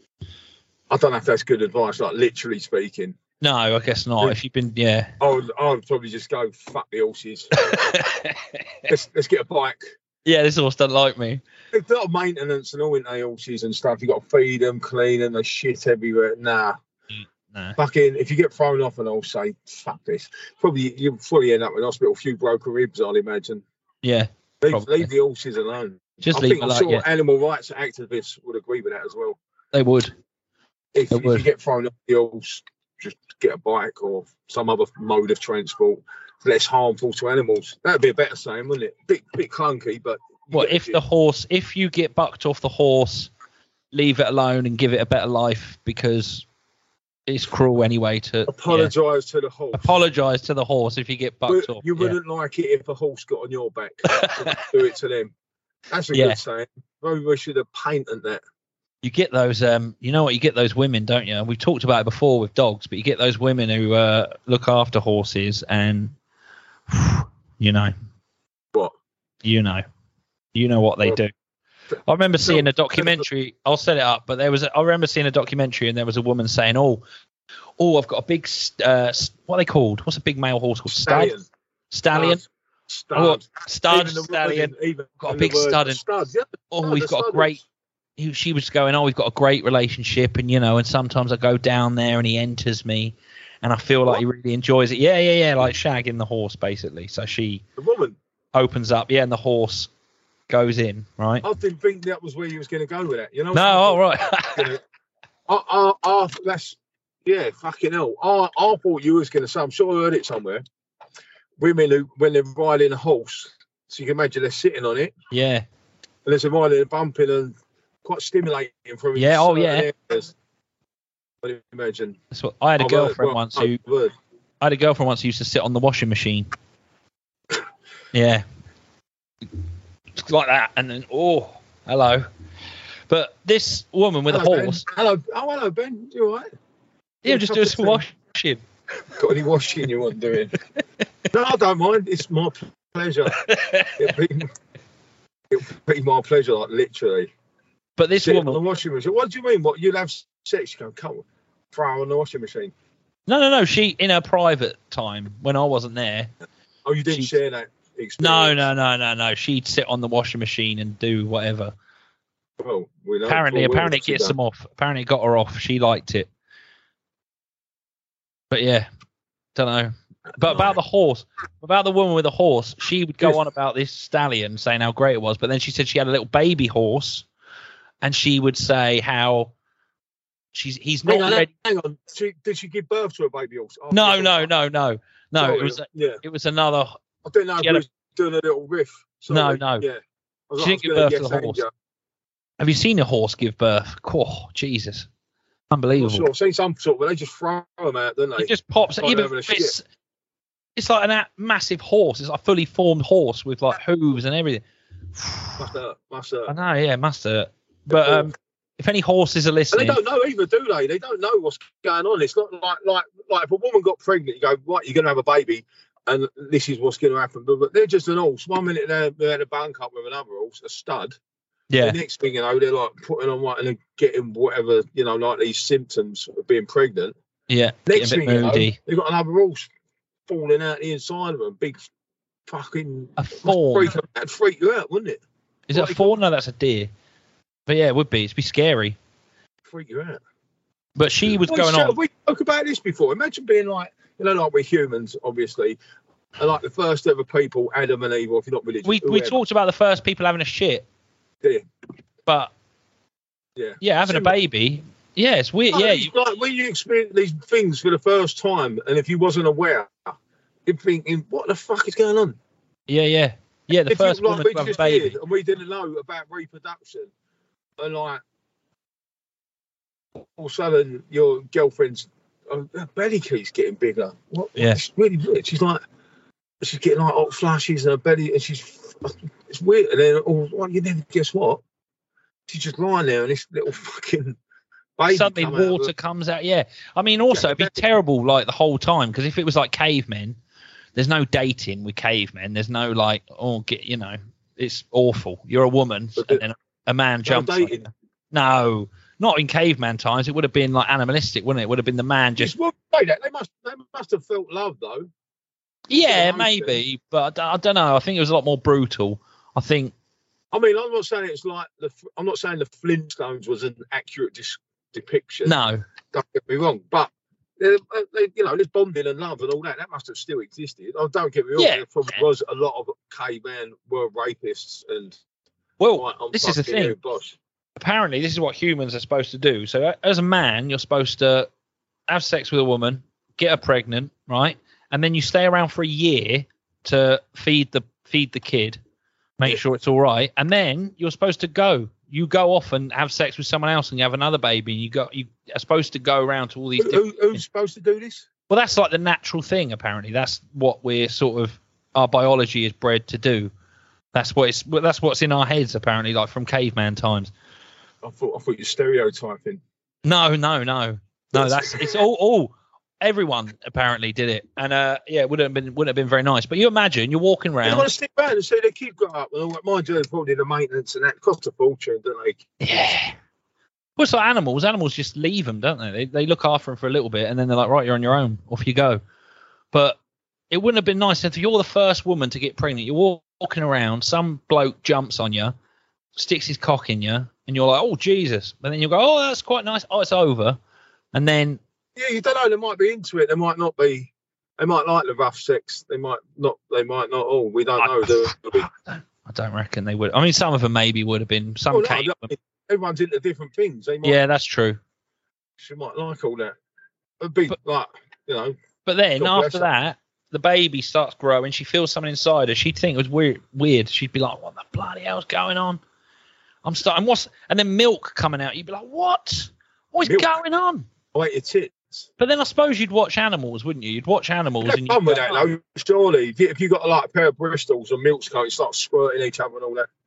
Speaker 2: I don't know if that's good advice, like literally speaking.
Speaker 1: No, I guess not. Yeah. If you've been, yeah.
Speaker 2: I would, I would probably just go, fuck the horses. let's, let's get a bike.
Speaker 1: Yeah, this horse doesn't like me.
Speaker 2: There's a lot of maintenance and all in the horses and stuff. You got to feed them, clean them, they shit everywhere. Nah.
Speaker 1: Mm, nah.
Speaker 2: Fucking, if you get thrown off and I'll say, fuck this. Probably, you'll probably end up in hospital, a few broken ribs, I'd imagine.
Speaker 1: Yeah.
Speaker 2: Leave, leave the horses alone.
Speaker 1: Just
Speaker 2: I
Speaker 1: leave
Speaker 2: think I'm
Speaker 1: like,
Speaker 2: sure
Speaker 1: yeah.
Speaker 2: animal rights activists would agree with that as well.
Speaker 1: They would.
Speaker 2: If,
Speaker 1: they
Speaker 2: if
Speaker 1: would.
Speaker 2: you get thrown off the horse, just get a bike or some other mode of transport less harmful to animals. That'd be a better saying, wouldn't it? Bit bit clunky, but
Speaker 1: well, if the horse, if you get bucked off the horse, leave it alone and give it a better life because it's cruel anyway. To
Speaker 2: apologise yeah. to the horse.
Speaker 1: Apologise to the horse if you get bucked
Speaker 2: but
Speaker 1: off.
Speaker 2: You wouldn't yeah. like it if a horse got on your back. Do it to them. That's a yeah. good saying. Maybe we should have painted that.
Speaker 1: You get those, um, you know what? You get those women, don't you? We've talked about it before with dogs, but you get those women who uh, look after horses, and you know
Speaker 2: what?
Speaker 1: You know, you know what they do. I remember seeing a documentary. I'll set it up, but there was. A, I remember seeing a documentary, and there was a woman saying, "Oh, oh, I've got a big, uh, what are they called? What's a big male horse called?
Speaker 2: Stallion.
Speaker 1: Stallion.
Speaker 2: Stud.
Speaker 1: Oh, stud.
Speaker 2: Even
Speaker 1: stallion.
Speaker 2: Word, even
Speaker 1: got a big stud. And,
Speaker 2: studs, yeah.
Speaker 1: oh, we've got a great. He, she was going, oh, we've got a great relationship, and you know, and sometimes I go down there and he enters me, and I feel like what? he really enjoys it. Yeah, yeah, yeah, like shagging the horse, basically. So she
Speaker 2: the woman
Speaker 1: opens up, yeah, and the horse goes in, right?
Speaker 2: I didn't think that was where you was going to go with that. You know?
Speaker 1: No, all right.
Speaker 2: I, I, I, that's yeah, fucking hell. I, I thought you was going to say. I'm sure I heard it somewhere. Women who, when they're riding a horse, so you can imagine they're sitting on it.
Speaker 1: Yeah.
Speaker 2: And there's a riding and bumping and quite stimulating from
Speaker 1: yeah, oh yeah.
Speaker 2: Areas. I imagine.
Speaker 1: That's what I had a
Speaker 2: I've
Speaker 1: girlfriend
Speaker 2: heard,
Speaker 1: once
Speaker 2: well,
Speaker 1: who
Speaker 2: heard.
Speaker 1: I had a girlfriend once who used to sit on the washing machine. Yeah. Like that, and then oh, hello. But this woman with
Speaker 2: hello,
Speaker 1: a horse.
Speaker 2: Ben. Hello, oh hello Ben, you all right?
Speaker 1: Yeah, just do some washing.
Speaker 2: Got any washing you want doing? No, I don't mind. It's my pleasure. It'll be, it'll be my pleasure, like literally.
Speaker 1: But this
Speaker 2: Sit
Speaker 1: woman,
Speaker 2: on the washing machine. What do you mean? What you'll have sex? You go, come on. throw on the washing machine?
Speaker 1: No, no, no. She in her private time when I wasn't there.
Speaker 2: Oh, you didn't share that experience?
Speaker 1: No, no, no, no, no. She'd sit on the washing machine and do whatever.
Speaker 2: Well, we know
Speaker 1: apparently, apparently, it gets
Speaker 2: done.
Speaker 1: them off. Apparently, it got her off. She liked it. But yeah, don't know. But about the horse, about the woman with the horse, she would go on about this stallion, saying how great it was. But then she said she had a little baby horse, and she would say how she's he's not
Speaker 2: hang on,
Speaker 1: ready.
Speaker 2: Hang on, she, did she give birth to a baby horse? Oh,
Speaker 1: no, no, no, no, no.
Speaker 2: Sorry.
Speaker 1: It was a,
Speaker 2: yeah.
Speaker 1: It was another.
Speaker 2: I don't know if we was doing a little riff. Sorry.
Speaker 1: No, no.
Speaker 2: Yeah. I
Speaker 1: She didn't give birth to the horse. You. Have you seen a horse give birth? Oh, Jesus. Unbelievable.
Speaker 2: Sure. I've seen some sort, but they just throw them out, don't they?
Speaker 1: It just pops.
Speaker 2: Like
Speaker 1: Even it's, it's like a massive horse. It's like a fully formed horse with like hooves and everything.
Speaker 2: Must hurt. Must hurt.
Speaker 1: I know, yeah, must hurt. But um, if any horses are listening,
Speaker 2: and they don't know either, do they? They don't know what's going on. It's not like like like if a woman got pregnant, you go, right, you're going to have a baby, and this is what's going to happen. But, but they're just an horse. One minute they're, they're at a bunk up with another horse, a stud.
Speaker 1: Yeah.
Speaker 2: The next thing you know, they're like putting on what and they're getting whatever, you know, like these symptoms of being pregnant.
Speaker 1: Yeah.
Speaker 2: Next thing you know,
Speaker 1: moody.
Speaker 2: they've got another horse falling out the inside of them. Big fucking
Speaker 1: a fawn.
Speaker 2: That'd freak you out, wouldn't it?
Speaker 1: Is what it a fawn? No, that's a deer. But yeah, it would be. It'd be scary.
Speaker 2: Freak you out.
Speaker 1: But she was
Speaker 2: well,
Speaker 1: going
Speaker 2: so,
Speaker 1: on.
Speaker 2: We spoke about this before. Imagine being like, you know, like we're humans, obviously, and like the first ever people, Adam and Eve, or if you're not religious.
Speaker 1: We we talked about the first people having a shit.
Speaker 2: Yeah.
Speaker 1: But
Speaker 2: yeah,
Speaker 1: yeah, having Similar. a baby. Yeah, it's weird.
Speaker 2: No,
Speaker 1: yeah,
Speaker 2: it's like when you experience these things for the first time, and if you wasn't aware, you're thinking, "What the fuck is going on?"
Speaker 1: Yeah, yeah, yeah. The
Speaker 2: if
Speaker 1: first
Speaker 2: you,
Speaker 1: woman
Speaker 2: like,
Speaker 1: to have a baby,
Speaker 2: and we didn't know about reproduction, and like all of a sudden your girlfriend's oh, her belly keeps getting bigger. What?
Speaker 1: Yeah,
Speaker 2: it's really weird. She's like, she's getting like hot flashes in her belly, and she's it's weird. And then, oh, well, you never guess what? She's just lying there, and this little fucking baby
Speaker 1: suddenly water
Speaker 2: out
Speaker 1: comes out. Yeah, I mean, also it'd be terrible like the whole time because if it was like cavemen, there's no dating with cavemen. There's no like, oh, get you know, it's awful. You're a woman, but and then a man jumps. No, on no, not in caveman times. It would have been like animalistic, wouldn't it? It would have been the man just.
Speaker 2: Well, they must, they must have felt love though.
Speaker 1: Yeah, maybe, but I, I don't know. I think it was a lot more brutal. I think.
Speaker 2: I mean, I'm not saying it's like the. I'm not saying the Flintstones was an accurate dis- depiction.
Speaker 1: No,
Speaker 2: don't get me wrong, but they, they, you know, there's bonding and love and all that. That must have still existed. Oh, don't get me wrong.
Speaker 1: Yeah,
Speaker 2: there probably yeah. was a lot of cavemen were rapists and.
Speaker 1: Well, right, this is the thing. Apparently, this is what humans are supposed to do. So, as a man, you're supposed to have sex with a woman, get her pregnant, right? And then you stay around for a year to feed the feed the kid, make yeah. sure it's all right, and then you're supposed to go. You go off and have sex with someone else, and you have another baby. And you go. You are supposed to go around to all these.
Speaker 2: Who,
Speaker 1: different
Speaker 2: who, who's supposed to do this?
Speaker 1: Well, that's like the natural thing. Apparently, that's what we're sort of our biology is bred to do. That's what it's. That's what's in our heads. Apparently, like from caveman times.
Speaker 2: I thought. I thought you're stereotyping.
Speaker 1: No, no, no, no. That's it's all. all Everyone apparently did it, and uh, yeah, it would have been wouldn't have been very nice. But you imagine you're walking around.
Speaker 2: They want to stick around and see their kid grow up. And mind you, probably the maintenance and that cost a fortune, don't they?
Speaker 1: Yeah. Well, it's like animals. Animals just leave them, don't they? They they look after them for a little bit, and then they're like, right, you're on your own, off you go. But it wouldn't have been nice if you're the first woman to get pregnant. You're walking around, some bloke jumps on you, sticks his cock in you, and you're like, oh Jesus! And then you go, oh, that's quite nice. Oh, it's over, and then.
Speaker 2: Yeah, you don't know. They might be into it. They might not be. They might like the rough sex. They might not. They might not. Oh, we don't
Speaker 1: I,
Speaker 2: know. Do we?
Speaker 1: I, don't, I don't reckon they would. I mean, some of them maybe would have been. Some
Speaker 2: well,
Speaker 1: came.
Speaker 2: No, everyone's into different things. They might,
Speaker 1: yeah, that's true.
Speaker 2: She might like all that. It'd be but, like, you know.
Speaker 1: But then after that, the baby starts growing. She feels something inside her. She'd think it was weird. Weird. She'd be like, "What the bloody hell's going on?" I'm starting. What's and then milk coming out. You'd be like, "What? What is milk. going on?"
Speaker 2: Wait, it's it.
Speaker 1: But then I suppose you'd watch animals, wouldn't you? You'd watch animals.
Speaker 2: Have
Speaker 1: and
Speaker 2: fun
Speaker 1: you'd
Speaker 2: with
Speaker 1: go,
Speaker 2: that,
Speaker 1: oh.
Speaker 2: though. Surely, if you, if you got like a pair of Bristols and milk's coming, start squirting each other and all that.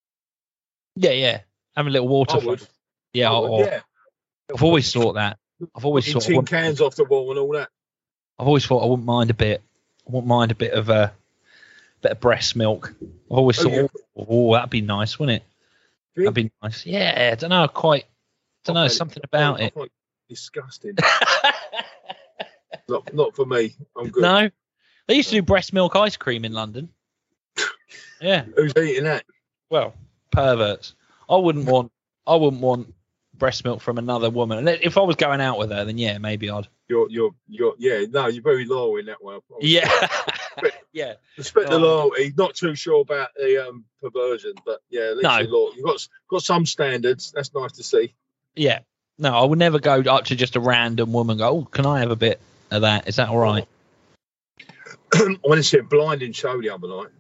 Speaker 1: Yeah, yeah. Having a little water flow. Yeah,
Speaker 2: would,
Speaker 1: or,
Speaker 2: yeah.
Speaker 1: I've always thought that. I've always
Speaker 2: Putting
Speaker 1: thought
Speaker 2: tin cans off the wall and all that.
Speaker 1: I've always thought I wouldn't mind a bit. I wouldn't mind a bit of a uh, bit of breast milk. I've always
Speaker 2: oh,
Speaker 1: thought,
Speaker 2: yeah.
Speaker 1: oh, oh, that'd be nice, wouldn't it?
Speaker 2: Really?
Speaker 1: That'd be nice. Yeah, I don't know. Quite. I don't know. Something about it.
Speaker 2: disgusting. not, not for me. I'm good.
Speaker 1: No, they used to do breast milk ice cream in London. Yeah.
Speaker 2: Who's eating that?
Speaker 1: Well, perverts. I wouldn't want. I wouldn't want breast milk from another woman. And if I was going out with her, then yeah, maybe I'd.
Speaker 2: You're, you're, you're. Yeah, no, you're very loyal in that way.
Speaker 1: Yeah. Yeah.
Speaker 2: Respect the loyalty. Not too sure about the um, perversion, but yeah, at least
Speaker 1: no.
Speaker 2: you're loyal. You've got got some standards. That's nice to see.
Speaker 1: Yeah. No, I would never go up to just a random woman and go, oh, can I have a bit of that? Is that all right?
Speaker 2: I went to see a blinding show the other night.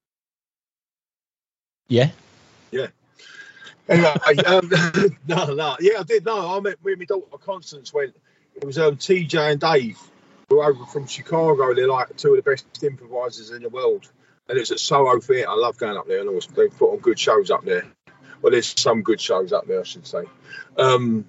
Speaker 1: Yeah.
Speaker 2: Yeah. Anyway, um, no, no. Yeah, I did. No, I met with my daughter Constance went. It was um, T J and Dave, who are over from Chicago. They're like two of the best improvisers in the world. And it's at Soho Theatre. I love going up there. And always, they put on good shows up there. Well, there's some good shows up there, I should say. Um,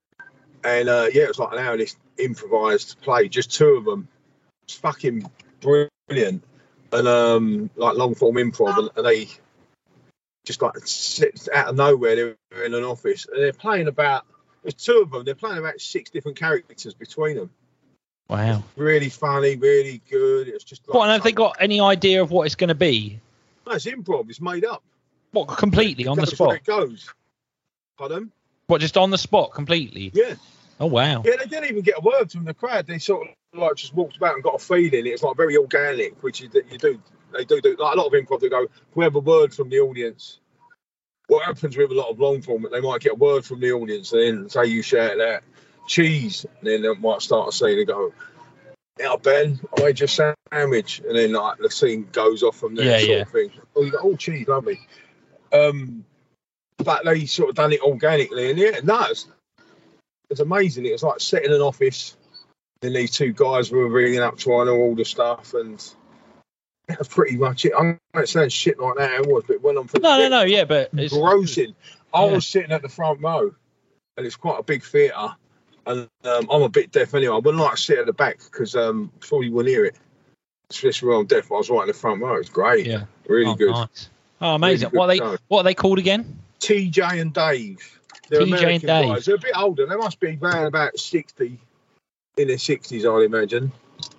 Speaker 2: and uh, yeah, it was like an hour of this improvised play, just two of them. It's fucking brilliant. And um, like long form improv. And, and they just like sit out of nowhere. They're in an office and they're playing about, there's two of them, they're playing about six different characters between them.
Speaker 1: Wow.
Speaker 2: Really funny, really good. It's just like.
Speaker 1: What, and have they got any idea of what it's going to be?
Speaker 2: No, it's improv. It's made up.
Speaker 1: What, completely on the spot?
Speaker 2: It goes. Pardon?
Speaker 1: What, just on the spot completely?
Speaker 2: Yeah.
Speaker 1: Oh, wow.
Speaker 2: Yeah, they didn't even get a word from the crowd. They sort of like just walked about and got a feeling. It's like very organic, which you, you do. They do do like a lot of improv. They go, we have a word from the audience. What happens with a lot of long form? They might get a word from the audience, and then say you shout out cheese, and then they might start a scene and go, "Now Ben, I made your sandwich," and then like the scene goes off from there.
Speaker 1: Yeah,
Speaker 2: sort
Speaker 1: yeah.
Speaker 2: of thing. Oh, you go, oh cheese, lovely. Um, but they sort of done it organically, and yeah, no, it's, it's amazing. It was like sitting in an office, and these two guys were ringing up trying to order stuff, and that's pretty much it. I don't sound shit like that, it was, but it went on for
Speaker 1: No, no, no, yeah, but it's
Speaker 2: grossing. I
Speaker 1: yeah.
Speaker 2: was sitting at the front row, and it's quite a big theatre, and um, I'm a bit deaf anyway. I wouldn't like to sit at the back because um, before you wouldn't hear it. Especially when I'm deaf, I was right in the front row. It's great.
Speaker 1: Yeah,
Speaker 2: really
Speaker 1: oh,
Speaker 2: good.
Speaker 1: Nice. Oh, amazing.
Speaker 2: Really
Speaker 1: what are they?
Speaker 2: show.
Speaker 1: What are they called again?
Speaker 2: T J and Dave. They're
Speaker 1: T J
Speaker 2: American
Speaker 1: and Dave.
Speaker 2: guys. They're a bit older. They must be around about sixty, in their sixties, I'd imagine.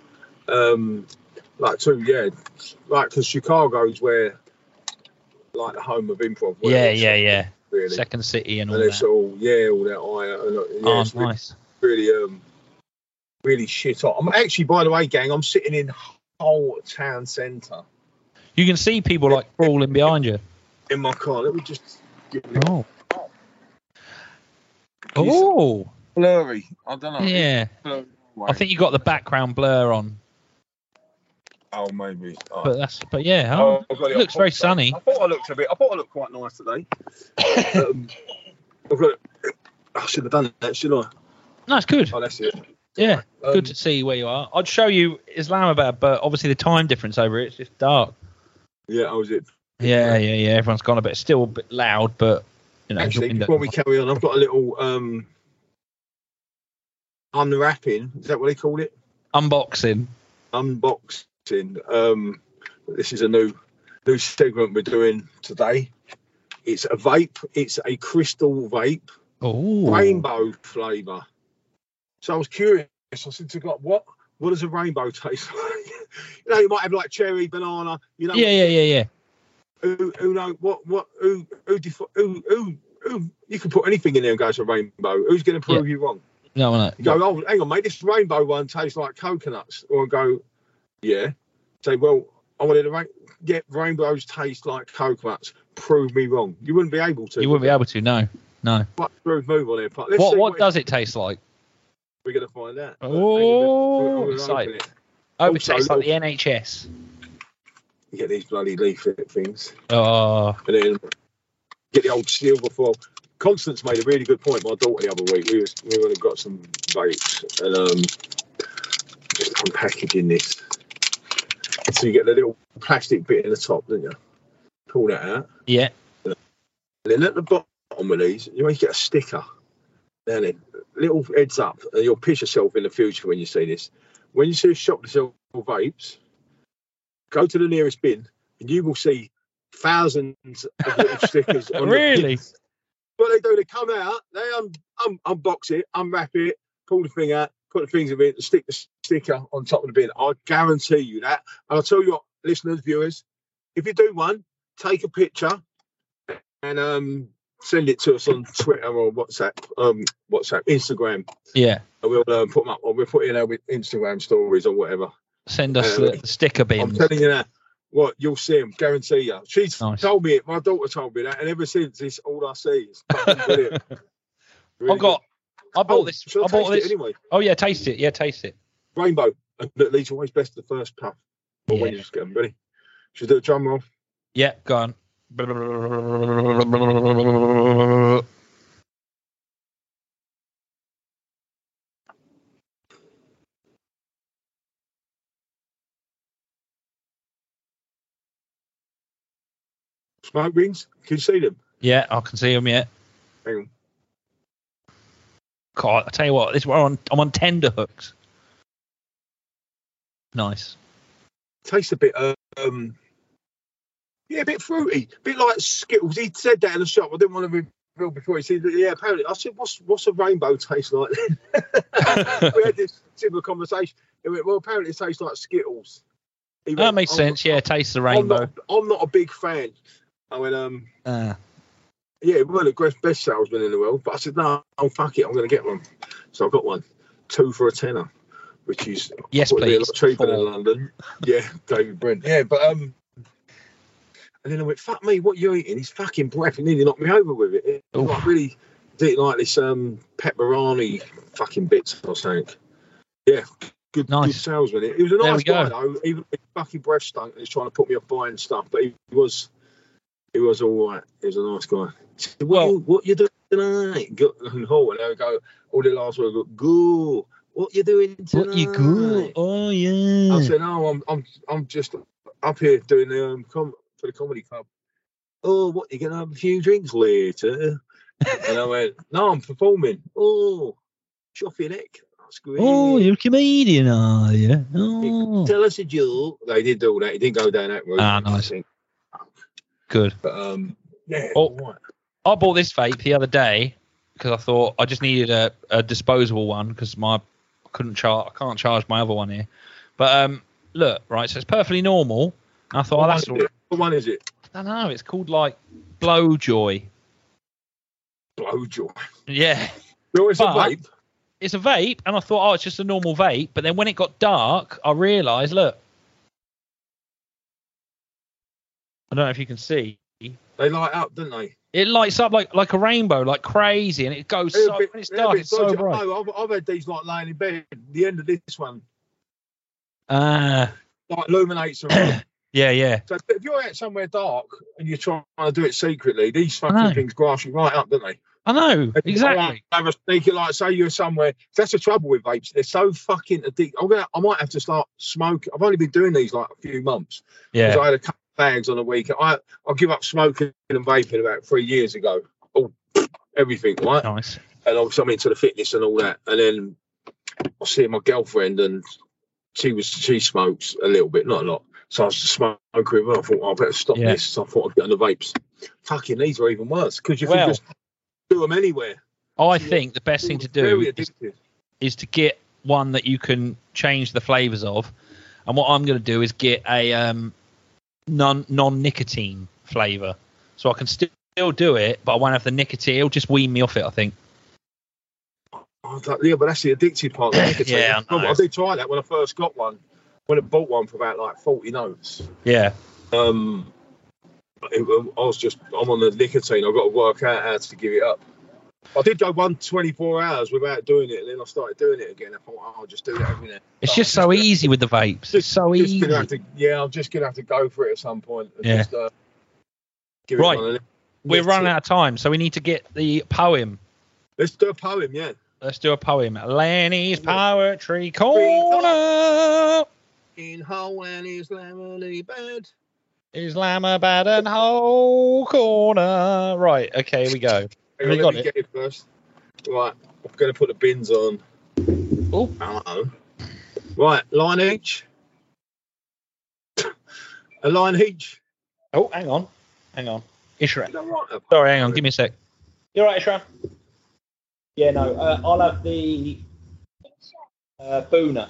Speaker 2: Um, like two, yeah, like because Chicago's where, like the home of improv.
Speaker 1: Yeah, yeah, yeah.
Speaker 2: Really.
Speaker 1: Second City and all
Speaker 2: and
Speaker 1: that.
Speaker 2: it's all yeah, all that. I, and, uh, yeah,
Speaker 1: oh,
Speaker 2: it's
Speaker 1: nice.
Speaker 2: Really, really, um, really shit hot. I'm actually, by the way, gang, I'm sitting in whole town centre.
Speaker 1: You can see people like crawling behind you.
Speaker 2: In my car. Let me just. Give it
Speaker 1: Oh. Oh.
Speaker 2: Blurry. I don't know.
Speaker 1: Yeah.
Speaker 2: Blurry.
Speaker 1: I think you got the background blur on.
Speaker 2: Oh, maybe. Oh.
Speaker 1: But that's. But yeah. Oh,
Speaker 2: I've got
Speaker 1: it looks very sunny.
Speaker 2: I thought I looked a bit. I thought I looked quite nice today. um, I've got. I should have done that, shouldn't I?
Speaker 1: No, it's good.
Speaker 2: Oh, that's it.
Speaker 1: Yeah.
Speaker 2: Um,
Speaker 1: Good to see where you are. I'd show you Islamabad, but obviously the time difference over it, it's just dark.
Speaker 2: Yeah, I was it.
Speaker 1: Yeah, yeah, yeah. Everyone's gone a bit. Still a bit loud, but you know.
Speaker 2: Actually, before we carry on, I've got a little um, unwrapping. Is that what they call it?
Speaker 1: Unboxing.
Speaker 2: Unboxing. Um, this is a new new segment we're doing today. It's a vape. It's a crystal vape,
Speaker 1: Oh.
Speaker 2: rainbow flavour. So I was curious. I said to God, what? What does a rainbow taste like? You know, you might have like cherry, banana. You know.
Speaker 1: Yeah, yeah, yeah, yeah.
Speaker 2: Who, who know what? What? Who? Who? Defi- who? Who? Who? You can put anything in there and go to a rainbow. Who's going to prove
Speaker 1: Yeah.
Speaker 2: you wrong?
Speaker 1: No, no.
Speaker 2: You go, oh, hang on, mate. This rainbow one tastes like coconuts. Or I go, yeah. Say, well, I wanted to rain- get rainbows taste like coconuts. Prove me wrong. You wouldn't be able to.
Speaker 1: You wouldn't be able to. No, no.
Speaker 2: But smooth move on there. But let's
Speaker 1: What?
Speaker 2: see
Speaker 1: What
Speaker 2: it-
Speaker 1: does it taste like?
Speaker 2: We're going to find out.
Speaker 1: Oh,
Speaker 2: Hang on,
Speaker 1: exciting.
Speaker 2: open it.
Speaker 1: Oh, it
Speaker 2: Also,
Speaker 1: tastes like
Speaker 2: look-
Speaker 1: the N H S.
Speaker 2: You get these bloody leaflet things.
Speaker 1: Oh,
Speaker 2: And then get the old silver foil. Constance made a really good point. My daughter the other week, we was we would have got some vapes and um, just unpackaging this. So you get the little plastic bit in the top, don't you? Pull that out.
Speaker 1: yeah.
Speaker 2: And then at the bottom of these, you always get a sticker. Down then, little heads up, and you'll piss yourself in the future when you see this. When you see a shop that sells vapes, go to the nearest bin, and you will see thousands of little stickers on
Speaker 1: Really?
Speaker 2: the pins what they do, they come out, they un, un, unbox it, unwrap it, pull the thing out, put the things in it, and stick the sticker on top of the bin. I guarantee you that. And I'll tell you what, listeners, viewers, if you do one, take a picture and um, send it to us on Twitter or WhatsApp, um, WhatsApp, Instagram.
Speaker 1: Yeah.
Speaker 2: And we'll um, put them up, or we'll put it in our Instagram stories or whatever.
Speaker 1: Send us
Speaker 2: uh,
Speaker 1: the sticker bins.
Speaker 2: I'm telling you that. What, you'll see them, guarantee you. She's
Speaker 1: Nice.
Speaker 2: told me it, my daughter told me that, and ever since, it's all I see. It's fucking brilliant. Really
Speaker 1: I've got, I bought
Speaker 2: oh,
Speaker 1: this.
Speaker 2: I,
Speaker 1: I bought this.
Speaker 2: anyway.
Speaker 1: Oh, yeah, taste it. Yeah, taste it.
Speaker 2: Rainbow. And at least always best the first puff. Or
Speaker 1: Yeah.
Speaker 2: when you just get them ready. Should we do a drum roll?
Speaker 1: Yeah, go on.
Speaker 2: Smoke rings? Can you see them?
Speaker 1: Yeah, I can see them, yeah.
Speaker 2: Hang on.
Speaker 1: God, I tell you what, this we're on. I'm on tender hooks. Nice.
Speaker 2: Tastes a bit, um, yeah, a bit fruity, a bit like Skittles. He said that in the shop. I didn't want to reveal before. He said, yeah, apparently. I said, what's what's a rainbow taste like? We had this similar conversation. He went, well, apparently it tastes like Skittles. He
Speaker 1: That
Speaker 2: went,
Speaker 1: makes
Speaker 2: I'm,
Speaker 1: sense. Yeah, taste the
Speaker 2: I'm
Speaker 1: rainbow.
Speaker 2: not, I'm not a big fan. I went, um,
Speaker 1: Uh,
Speaker 2: yeah, we're the best salesman in the world. But I said, no, oh, fuck it, I'm going to get one. So I got one, two for a tenner, which is
Speaker 1: yes,
Speaker 2: would be a
Speaker 1: please.
Speaker 2: lot cheaper
Speaker 1: Four.
Speaker 2: than London. Yeah, David Brent. Yeah, but um, and then I went, fuck me, what you eating? He's fucking breath. He nearly knocked me over with it. It was
Speaker 1: Oof.
Speaker 2: like really did like this um pepperoni fucking bits or something. Yeah, good,
Speaker 1: Nice.
Speaker 2: good salesman. He was a
Speaker 1: There
Speaker 2: nice
Speaker 1: we go.
Speaker 2: guy though. Even his fucking breath stunk. And he's trying to put me off buying stuff, but he was. He was all right. He was a nice guy. He said, what,
Speaker 1: Well-
Speaker 2: you, what you doing tonight? Go, and oh, and there we go. All the last word, go, go. What you doing tonight?
Speaker 1: What you good? Oh, yeah.
Speaker 2: I said, no, I'm, I'm, I'm just up here doing the um, com- for the comedy club. Oh, what, you gonna have a few drinks later? And I went, no, I'm performing. Oh, chuff your neck. That's great.
Speaker 1: Oh, you're a comedian, are you? Oh.
Speaker 2: Tell us a joke. They did do all that. He didn't go down that route.
Speaker 1: Ah, nice.
Speaker 2: I think.
Speaker 1: Good.
Speaker 2: But um, yeah,
Speaker 1: Oh.
Speaker 2: all right.
Speaker 1: I bought this vape the other day because I thought I just needed a, a disposable one because my I couldn't charge. I can't charge my other one here. But um, look, right. So it's perfectly normal. And I thought,
Speaker 2: What
Speaker 1: oh, that's
Speaker 2: one
Speaker 1: all.
Speaker 2: is it? What one is it?
Speaker 1: I don't know. It's called like Blowjoy.
Speaker 2: Blowjoy.
Speaker 1: Yeah.
Speaker 2: No, it's
Speaker 1: But-
Speaker 2: a vape.
Speaker 1: It's a vape, and I thought, oh, it's just a normal vape. But then when it got dark, I realised, look. I don't know if you can see.
Speaker 2: They light up, don't they?
Speaker 1: It lights up like like a rainbow, like crazy, and it goes
Speaker 2: They're a
Speaker 1: so.
Speaker 2: bit-
Speaker 1: When it's
Speaker 2: they're a
Speaker 1: dark,
Speaker 2: bit
Speaker 1: it's so
Speaker 2: dodgy.
Speaker 1: bright.
Speaker 2: No, I've, I've had these like laying in bed. The end of this one
Speaker 1: Ah,
Speaker 2: like illuminates around.
Speaker 1: yeah, yeah.
Speaker 2: So if you're out somewhere dark and you're trying to do it secretly, these
Speaker 1: I know.
Speaker 2: fucking things grass you right up, don't they?
Speaker 1: I know
Speaker 2: If you
Speaker 1: exactly.
Speaker 2: Have a sneaky, like say you're somewhere. That's the trouble with vapes. They're so fucking addictive. I'm gonna. I might have to start smoking. I've only been doing these like a few months. Because
Speaker 1: Yeah,
Speaker 2: I had a couple of bags on a week. I I give up smoking and vaping about three years ago. Oh, everything right.
Speaker 1: nice.
Speaker 2: And obviously I'm into the fitness and all that. And then I see my girlfriend, and she was she smokes a little bit, not a lot. So I was smoking with her. I thought, oh, I better stop
Speaker 1: Yeah.
Speaker 2: this. So I thought I'd get on the vapes. Fucking these are even worse because you
Speaker 1: Well,
Speaker 2: can just do them anywhere.
Speaker 1: I think the best thing to do
Speaker 2: Very
Speaker 1: is,
Speaker 2: addictive.
Speaker 1: is to get one that you can change the flavors of. And what I'm going to do is get a um, non non nicotine flavor, so I can still still do it, but I won't have the nicotine. It'll just wean me off it, I think.
Speaker 2: Oh, that- yeah, but that's the addictive part. The nicotine.
Speaker 1: Yeah, I know.
Speaker 2: I did try that when I first got one. When I bought one for about like forty notes.
Speaker 1: Yeah,
Speaker 2: Um, it, I was just, I'm on the nicotine. I've got to work out how to give it up. I did go one twenty-four hours without doing it, and then I started doing it again. I thought, oh, I'll just do that every now.
Speaker 1: it's just so easy with the vapes. It's so
Speaker 2: Just
Speaker 1: easy.
Speaker 2: gonna have to, yeah, I'm just gonna have to go for it at some point. And
Speaker 1: Yeah.
Speaker 2: Just, uh, give
Speaker 1: Right.
Speaker 2: It one.
Speaker 1: We're
Speaker 2: Let's
Speaker 1: running
Speaker 2: see.
Speaker 1: out of time, so we need to get the poem.
Speaker 2: Let's do a poem, yeah.
Speaker 1: Let's do a poem. Lanny's Poetry Corner.
Speaker 2: In Hull and Islamabad.
Speaker 1: Islamabad and Whole Corner. Right, okay, here we go.
Speaker 2: Hang
Speaker 1: We
Speaker 2: on,
Speaker 1: got
Speaker 2: let me
Speaker 1: it.
Speaker 2: get it first. Right, I'm going to put the bins on.
Speaker 1: Oh,
Speaker 2: Hello. Right, line each. A line each.
Speaker 1: oh, hang on. Hang on. Ishra.
Speaker 2: Is that right?
Speaker 1: Sorry, hang on. Give me a sec. You're right, Ishram. Yeah, no, uh, I'll have the uh, Boona.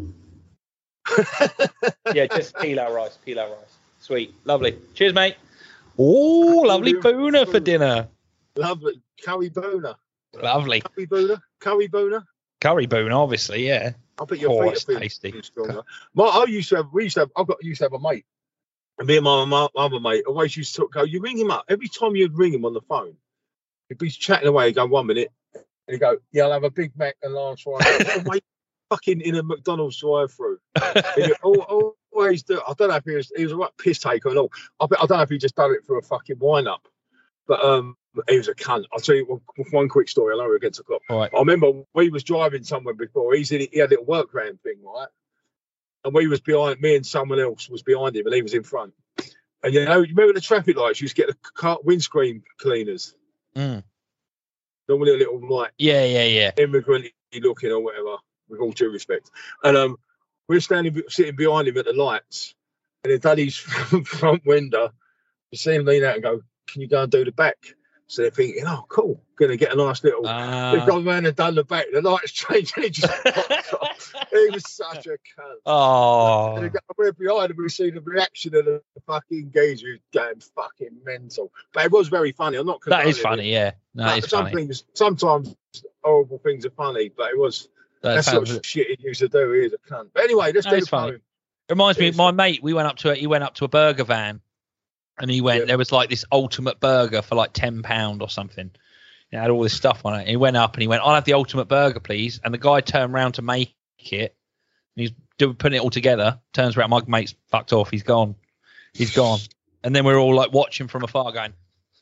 Speaker 1: Yeah, just pilau rice, pilau rice. Sweet, lovely. Cheers, mate. Oh, lovely Boona for dinner.
Speaker 2: Lovely. Curry Boona.
Speaker 1: Lovely.
Speaker 2: Curry Boona. Curry Boona.
Speaker 1: Curry Boona, obviously, yeah.
Speaker 2: I bet your
Speaker 1: oh,
Speaker 2: feet are
Speaker 1: tasty.
Speaker 2: Stronger. My, I used to have, we used to have, I've got, used to have a mate. And me and my, my other mate always used to go, you ring him up. Every time you'd ring him on the phone, he'd be chatting away, he'd go, one minute. And he'd go, yeah, I'll have a Big Mac and large fries. Oh, mate, fucking in a McDonald's drive-through. oh, always do. I don't know if he was, he was a right piss taker and all. I, bet, I don't know if he just done it for a fucking wind-up. But um, he was a cunt. I'll tell you one, one quick story. I know we're against the clock.
Speaker 1: Right.
Speaker 2: I remember we was driving somewhere before. He's in, he had a little work van thing, right? And we was behind, me and someone else was behind him, and he was in front. And you know, you remember the traffic lights? You used to get the car windscreen cleaners.
Speaker 1: Mm.
Speaker 2: Normally a little like
Speaker 1: yeah, yeah, yeah,
Speaker 2: immigrant looking or whatever, with all due respect. And um, we're standing, sitting behind him at the lights, and then Daddy's front window. You see him lean out and go, "Can you go and do the back?" So they're thinking, "Oh, cool, gonna get a nice little." Uh, They've gone around and done the back. The lights changed, and he just popped off. He was such a cunt.
Speaker 1: Oh.
Speaker 2: And we're behind him. We see the reaction of the fucking geezer who's going fucking mental. But it was very funny. I'm not.
Speaker 1: That is funny,
Speaker 2: it.
Speaker 1: yeah. No,
Speaker 2: but
Speaker 1: it's
Speaker 2: some
Speaker 1: funny.
Speaker 2: Things, sometimes horrible things are funny, but it was. That that's sort of shit he used to do. He is a cunt. But anyway, let's
Speaker 1: no,
Speaker 2: do
Speaker 1: it's
Speaker 2: the
Speaker 1: funny.
Speaker 2: poem.
Speaker 1: It reminds me, my mate. We went up to a, he went up to a burger van. And he went, yeah. There was like this ultimate burger for like ten pounds or something. It had all this stuff on it. He went up and he went, I'll have the ultimate burger, please. And the guy turned around to make it. And he's doing, putting it all together. Turns around, my mate's fucked off. He's gone. He's gone. And then we're all like watching from afar going,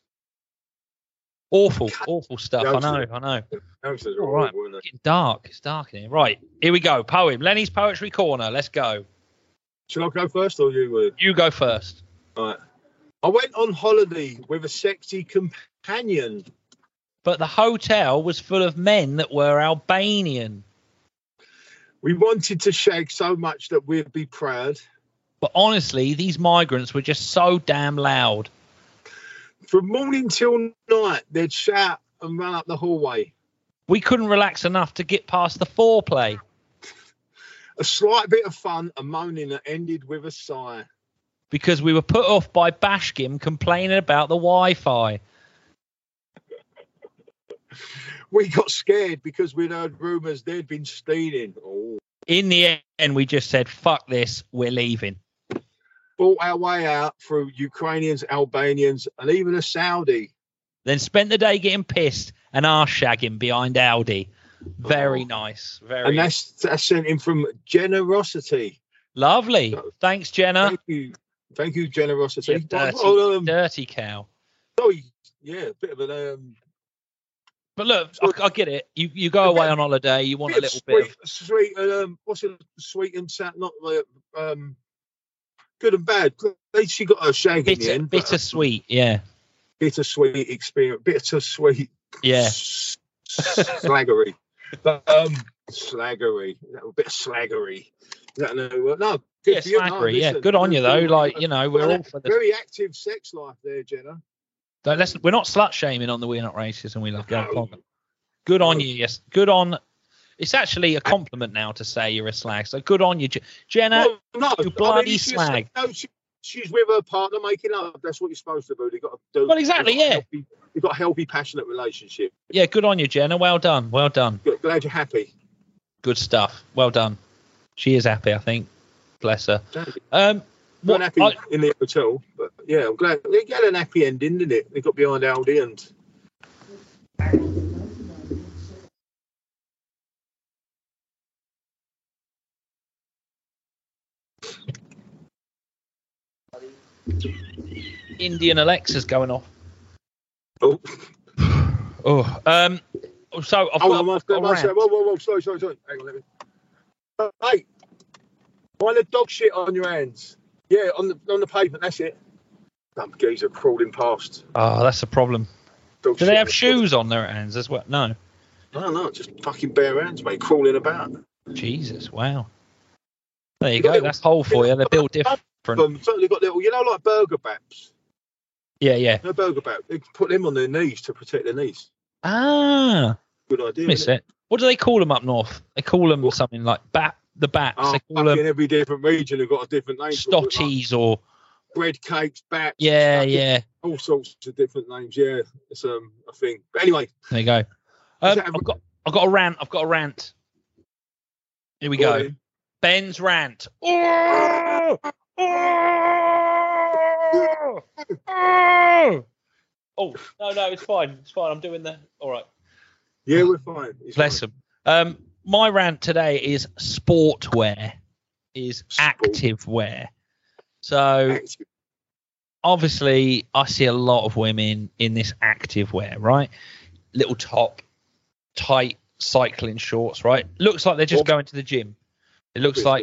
Speaker 1: awful, awful stuff. I know, I know. All right. It's getting dark. It's dark in here. Right. Here we go. Poem. Lenny's Poetry Corner. Let's go.
Speaker 2: Shall I go first or you?
Speaker 1: You go first.
Speaker 2: All right. I went on holiday with a sexy companion.
Speaker 1: But the hotel was full of men that were Albanian.
Speaker 2: We wanted to shag so much that we'd be proud.
Speaker 1: But honestly, these migrants were just so damn loud.
Speaker 2: From morning till night, they'd shout and run up the hallway.
Speaker 1: We couldn't relax enough to get past the foreplay.
Speaker 2: A slight bit of fun, a moaning that ended with a sigh.
Speaker 1: Because we were put off by Bashkim complaining about the Wi-Fi.
Speaker 2: We got scared because we'd heard rumours they'd been stealing. Oh.
Speaker 1: In the end, we just said, fuck this, we're leaving.
Speaker 2: Bought our way out through Ukrainians, Albanians, and even a Saudi.
Speaker 1: Then spent the day getting pissed and arse shagging behind Audi. Very oh. nice. Very.
Speaker 2: And that's, that's sent in from Generosity.
Speaker 1: Lovely. So, thanks, Jenna.
Speaker 2: Thank you. Thank you, Generosity.
Speaker 1: You dirty, oh, um, dirty cow.
Speaker 2: Sorry, yeah, a bit of an. Um,
Speaker 1: but look, I, I get it. You you go away bit, on holiday. You want a little
Speaker 2: sweet,
Speaker 1: bit of
Speaker 2: sweet. Um, what's it? Sweet and sad. Not like um, good and bad. At least she got her shag
Speaker 1: bitter,
Speaker 2: in the end.
Speaker 1: Bittersweet, yeah.
Speaker 2: Bittersweet experience. Bittersweet.
Speaker 1: Yeah.
Speaker 2: Slaggery. But um, slaggery. A bit of slaggery. No, no, no.
Speaker 1: Yeah, slaggery. Yeah, good on you though. Like, you know, we're all for the
Speaker 2: very active sex life there, Jenna.
Speaker 1: Don't listen, we're not slut shaming on the We're Not Racist and We Love Going no. podcast. Good on no. you. Yes, good on. It's actually a compliment now to say you're a slag. So good on you, Jenna.
Speaker 2: Well, no,
Speaker 1: you bloody
Speaker 2: I mean,
Speaker 1: slag.
Speaker 2: No, she, she's with her partner making up. That's what you're supposed to do. They got to do.
Speaker 1: Well, exactly. Yeah.
Speaker 2: Healthy, you've got a healthy, passionate relationship.
Speaker 1: Yeah, good on you, Jenna. Well done. Well done.
Speaker 2: Good, glad you're happy.
Speaker 1: Good stuff. Well done. She is happy, I think. Bless her. Um,
Speaker 2: Not happy I, in the hotel, but yeah, I'm glad they got an happy ending, didn't it? They got behind Aldi and.
Speaker 1: Indian Alexa's going off.
Speaker 2: Oh.
Speaker 1: Oh. Um. So I've
Speaker 2: got.
Speaker 1: got,
Speaker 2: Whoa, whoa, whoa! Sorry, sorry, sorry. Hang on, let me. Uh, hey. Find the dog shit on your hands. Yeah, on the on the pavement. That's it. Dumb geezer crawling past.
Speaker 1: Oh, that's a problem.
Speaker 2: Dog
Speaker 1: Do they have shoes on their hands as well? No.
Speaker 2: No, no, just fucking bare hands, mate, crawling about.
Speaker 1: Jesus, wow. There you, you go. Little, that's whole for you. They're built different.
Speaker 2: Um, certainly got little, you know, like burger baps.
Speaker 1: Yeah, yeah.
Speaker 2: No burger back. They put them on their knees to protect their knees.
Speaker 1: Ah.
Speaker 2: Good idea.
Speaker 1: Miss it. What do they call them up north? They call them what? something like bat. The bats.
Speaker 2: Oh,
Speaker 1: they call them
Speaker 2: in every different region have got a different name.
Speaker 1: Stotties like or
Speaker 2: bread cakes, bats.
Speaker 1: Yeah, yeah.
Speaker 2: All sorts of different names. Yeah, it's um a thing. But anyway,
Speaker 1: there you go. Um, I've got I've got a rant. I've got a rant. Here we go.
Speaker 2: Right.
Speaker 1: Ben's rant. Oh! Oh! Oh! Oh, no, no, it's fine. It's fine. I'm doing the. All right.
Speaker 2: Yeah, we're fine. It's
Speaker 1: Bless
Speaker 2: fine.
Speaker 1: him. Um, my rant today is sportwear, is
Speaker 2: Sport.
Speaker 1: active wear. So
Speaker 2: Active.
Speaker 1: obviously, I see a lot of women in this active wear, right? Little top, tight cycling shorts, right? Looks like they're just
Speaker 2: What?
Speaker 1: going to the gym. It looks like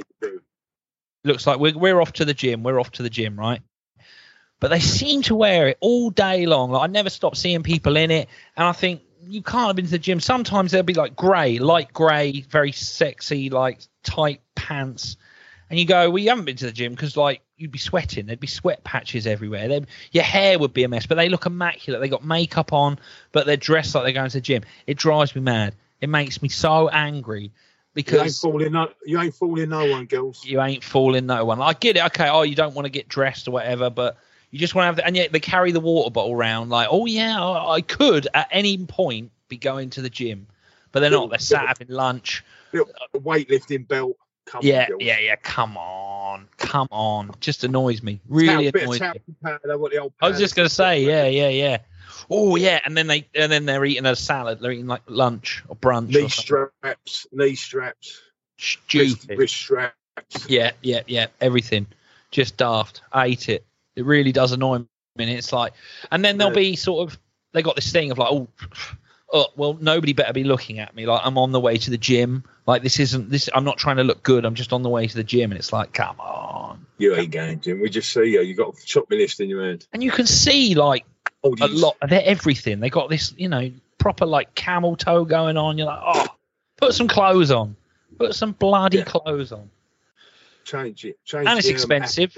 Speaker 1: looks like we're we're off to the gym. We're off to the gym, right? But they seem to wear it all day long. Like, I never stop seeing people in it, and I think you can't have been to the gym. Sometimes they'll be like grey, light grey, very sexy, like tight pants, and you go, well, you haven't been to the gym because like you'd be sweating. There'd be sweat patches everywhere. They'd, your hair would be a mess, but they look immaculate. They got makeup on, but they're dressed like they're going to the gym. It drives me mad. It makes me so angry. Because
Speaker 2: you ain't fooling no, you ain't fooling no one, girls.
Speaker 1: You ain't fooling no one. I get it. Okay, oh, you don't want to get dressed or whatever, but you just want to have the, and yet they carry the water bottle around like, oh yeah, I, I could at any point be going to the gym, but they're not. They're sat having lunch.
Speaker 2: Little weightlifting belt. Come
Speaker 1: yeah,
Speaker 2: on, girls.
Speaker 1: yeah, yeah. Come on, come on. Just annoys me. Really
Speaker 2: Tap,
Speaker 1: annoys me.
Speaker 2: Powder, what the old
Speaker 1: I was just gonna say, yeah, yeah, yeah. Oh yeah, and then they and then they're eating a salad. They're eating like lunch or brunch.
Speaker 2: Knee
Speaker 1: or
Speaker 2: straps, knee straps,
Speaker 1: stupid.
Speaker 2: Wrist, wrist straps.
Speaker 1: Yeah, yeah, yeah. Everything, just daft. I hate it. It really does annoy me. And it's like, and then they'll be sort of. They got this thing of like, oh, oh, well, nobody better be looking at me. Like I'm on the way to the gym. Like this isn't this. I'm not trying to look good. I'm just on the way to the gym, and it's like, come on.
Speaker 2: You ain't going, Jim. We just see you. You got a shopping list in your hand.
Speaker 1: And you can see like.
Speaker 2: Oh,
Speaker 1: a lot of everything. They got this, you know, proper like camel toe going on. You're like, oh, put some clothes on. Put some bloody yeah. clothes on.
Speaker 2: Change it. Change
Speaker 1: and it's
Speaker 2: the,
Speaker 1: expensive.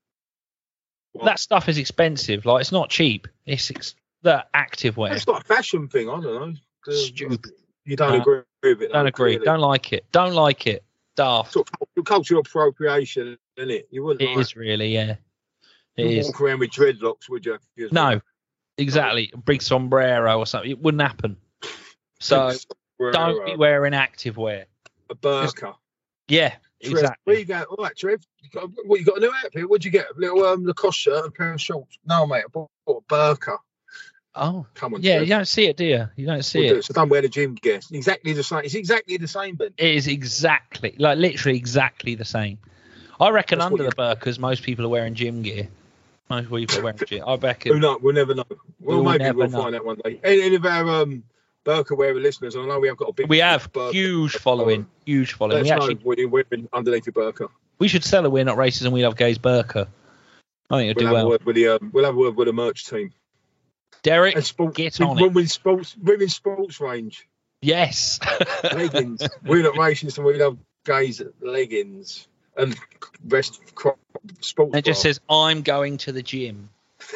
Speaker 1: Um, that stuff is expensive. Like it's not cheap. It's ex- the active wear.
Speaker 2: It's not a fashion thing. I don't know. The,
Speaker 1: Stupid.
Speaker 2: You don't uh, agree with it.
Speaker 1: Don't
Speaker 2: though,
Speaker 1: agree.
Speaker 2: really.
Speaker 1: Don't like it. Don't like it. Daft.
Speaker 2: Sort of cultural appropriation, isn't it? You wouldn't.
Speaker 1: It
Speaker 2: like,
Speaker 1: is really, yeah. It
Speaker 2: you
Speaker 1: is.
Speaker 2: walk around with dreadlocks, would you?
Speaker 1: No. Exactly, a big sombrero or something. It wouldn't happen. So don't be wearing active wear.
Speaker 2: A burqa.
Speaker 1: Yeah,
Speaker 2: Trev,
Speaker 1: exactly.
Speaker 2: Where you go? All right, Trev. You got, what you got a new outfit? What'd you get? A little um, Lacoste shirt and a pair of shorts. No, mate, I bought, bought a burqa.
Speaker 1: Oh,
Speaker 2: come on.
Speaker 1: Yeah,
Speaker 2: Trev.
Speaker 1: you don't see it, do you? You don't see
Speaker 2: we'll
Speaker 1: it.
Speaker 2: Do it. So don't wear the gym gear. It's exactly the same. It's exactly the same, Ben.
Speaker 1: It is exactly, like literally exactly the same. I reckon That's under the burqas, most people are wearing gym gear. Most people are wearing gym. I reckon.
Speaker 2: Who knows? We'll never know. Well,
Speaker 1: we'll
Speaker 2: maybe we'll
Speaker 1: know.
Speaker 2: find out one day. Any, any of our um, burqa wearing listeners, I know we have got a big.
Speaker 1: We have
Speaker 2: burqa.
Speaker 1: huge following. Huge following.
Speaker 2: Let's
Speaker 1: we actually
Speaker 2: know what you're wearing underneath your burqa.
Speaker 1: We should sell a We're Not Racist and We Love Gays burqa. I think it'll
Speaker 2: we'll
Speaker 1: do
Speaker 2: have
Speaker 1: well.
Speaker 2: A word with the, um, we'll have a word with the merch team.
Speaker 1: Derek,
Speaker 2: sport,
Speaker 1: get on
Speaker 2: women's
Speaker 1: it.
Speaker 2: Sports, women's sports range.
Speaker 1: Yes.
Speaker 2: Leggings. We're Not Racist and We Love Gays leggings. And rest sports.
Speaker 1: And it just
Speaker 2: bar.
Speaker 1: says, I'm going to the gym.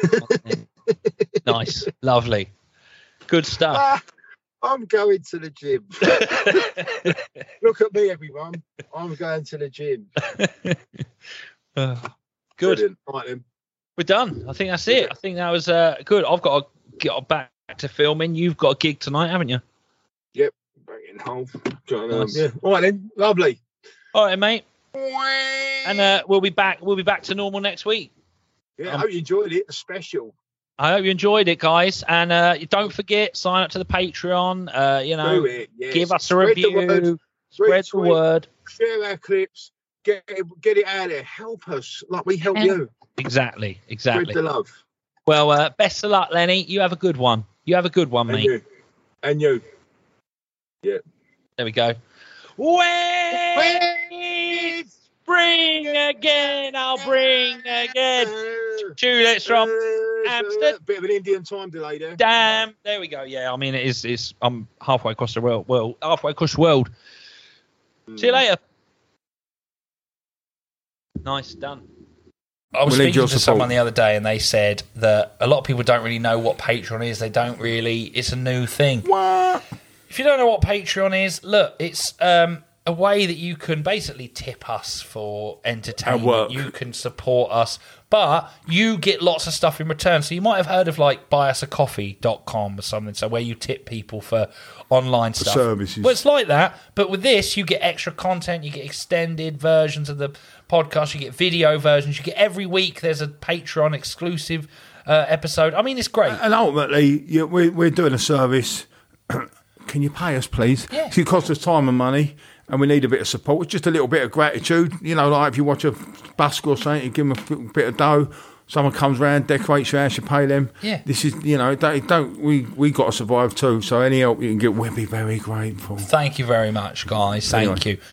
Speaker 1: Nice. Lovely. Good stuff.
Speaker 2: Ah, I'm going to the gym. Look at me, everyone. I'm going to the gym.
Speaker 1: uh, good.
Speaker 2: Brilliant. Right, then.
Speaker 1: We're done. I think that's it. I think that was uh, good. I've got to get back to filming. You've got a gig tonight, haven't you?
Speaker 2: Yep. Back in home.
Speaker 1: Nice.
Speaker 2: Yeah. All right, then. Lovely.
Speaker 1: All right, mate. And uh, we'll be back. We'll be back to normal next week.
Speaker 2: Yeah,
Speaker 1: um,
Speaker 2: I hope you enjoyed it. A special.
Speaker 1: I hope you enjoyed it, guys. And uh, don't forget, sign up to the Patreon. Uh, you know,
Speaker 2: Do it, yes.
Speaker 1: give us a
Speaker 2: Spread
Speaker 1: review.
Speaker 2: The word.
Speaker 1: Spread the word.
Speaker 2: Share our clips. Get it, get it out there. Help us like we help
Speaker 1: yeah.
Speaker 2: you.
Speaker 1: Exactly. Exactly.
Speaker 2: Spread the love.
Speaker 1: Well, uh, best of luck, Lenny. You have a good one. You have a good one,
Speaker 2: and
Speaker 1: mate.
Speaker 2: You. And you. Yeah.
Speaker 1: There we go. When spring again, I'll bring again. Tulips from Amsterdam.
Speaker 2: Bit of an Indian time delay there.
Speaker 1: Damn. There we go. Yeah, I mean, it is. It's. I'm halfway across the world. Well, halfway across the world. Mm. See you later. Nice. Done. I was
Speaker 4: we need
Speaker 1: speaking
Speaker 4: your
Speaker 1: to
Speaker 4: support.
Speaker 1: someone the other day, and they said that a lot of people don't really know what Patreon is. They don't really. It's a new thing.
Speaker 4: What?
Speaker 1: If you don't know what Patreon is, look, it's um, a way that you can basically tip us for entertainment.
Speaker 4: work.
Speaker 1: You can support us, but you get lots of stuff in return. So you might have heard of like buy us a coffee dot com or something, so where you tip people for online stuff.
Speaker 4: Services.
Speaker 1: Well, it's like that, but with this, you get extra content, you get extended versions of the podcast, you get video versions, you get every week there's a Patreon exclusive uh, episode. I mean, it's great.
Speaker 4: And ultimately, you, we're, we're doing a service. Can you pay us, please?
Speaker 1: Yeah.
Speaker 4: It costs us time and money, and we need a bit of support. It's just a little bit of gratitude. You know, like if you watch a busk or something, you give them a bit of dough. Someone comes round, decorates your house, you pay them.
Speaker 1: Yeah.
Speaker 4: This is, you know, don't, don't we we got to survive too. So any help you can get, we'll be very grateful.
Speaker 1: Thank you very much, guys. Thank
Speaker 4: Anyway.
Speaker 1: you.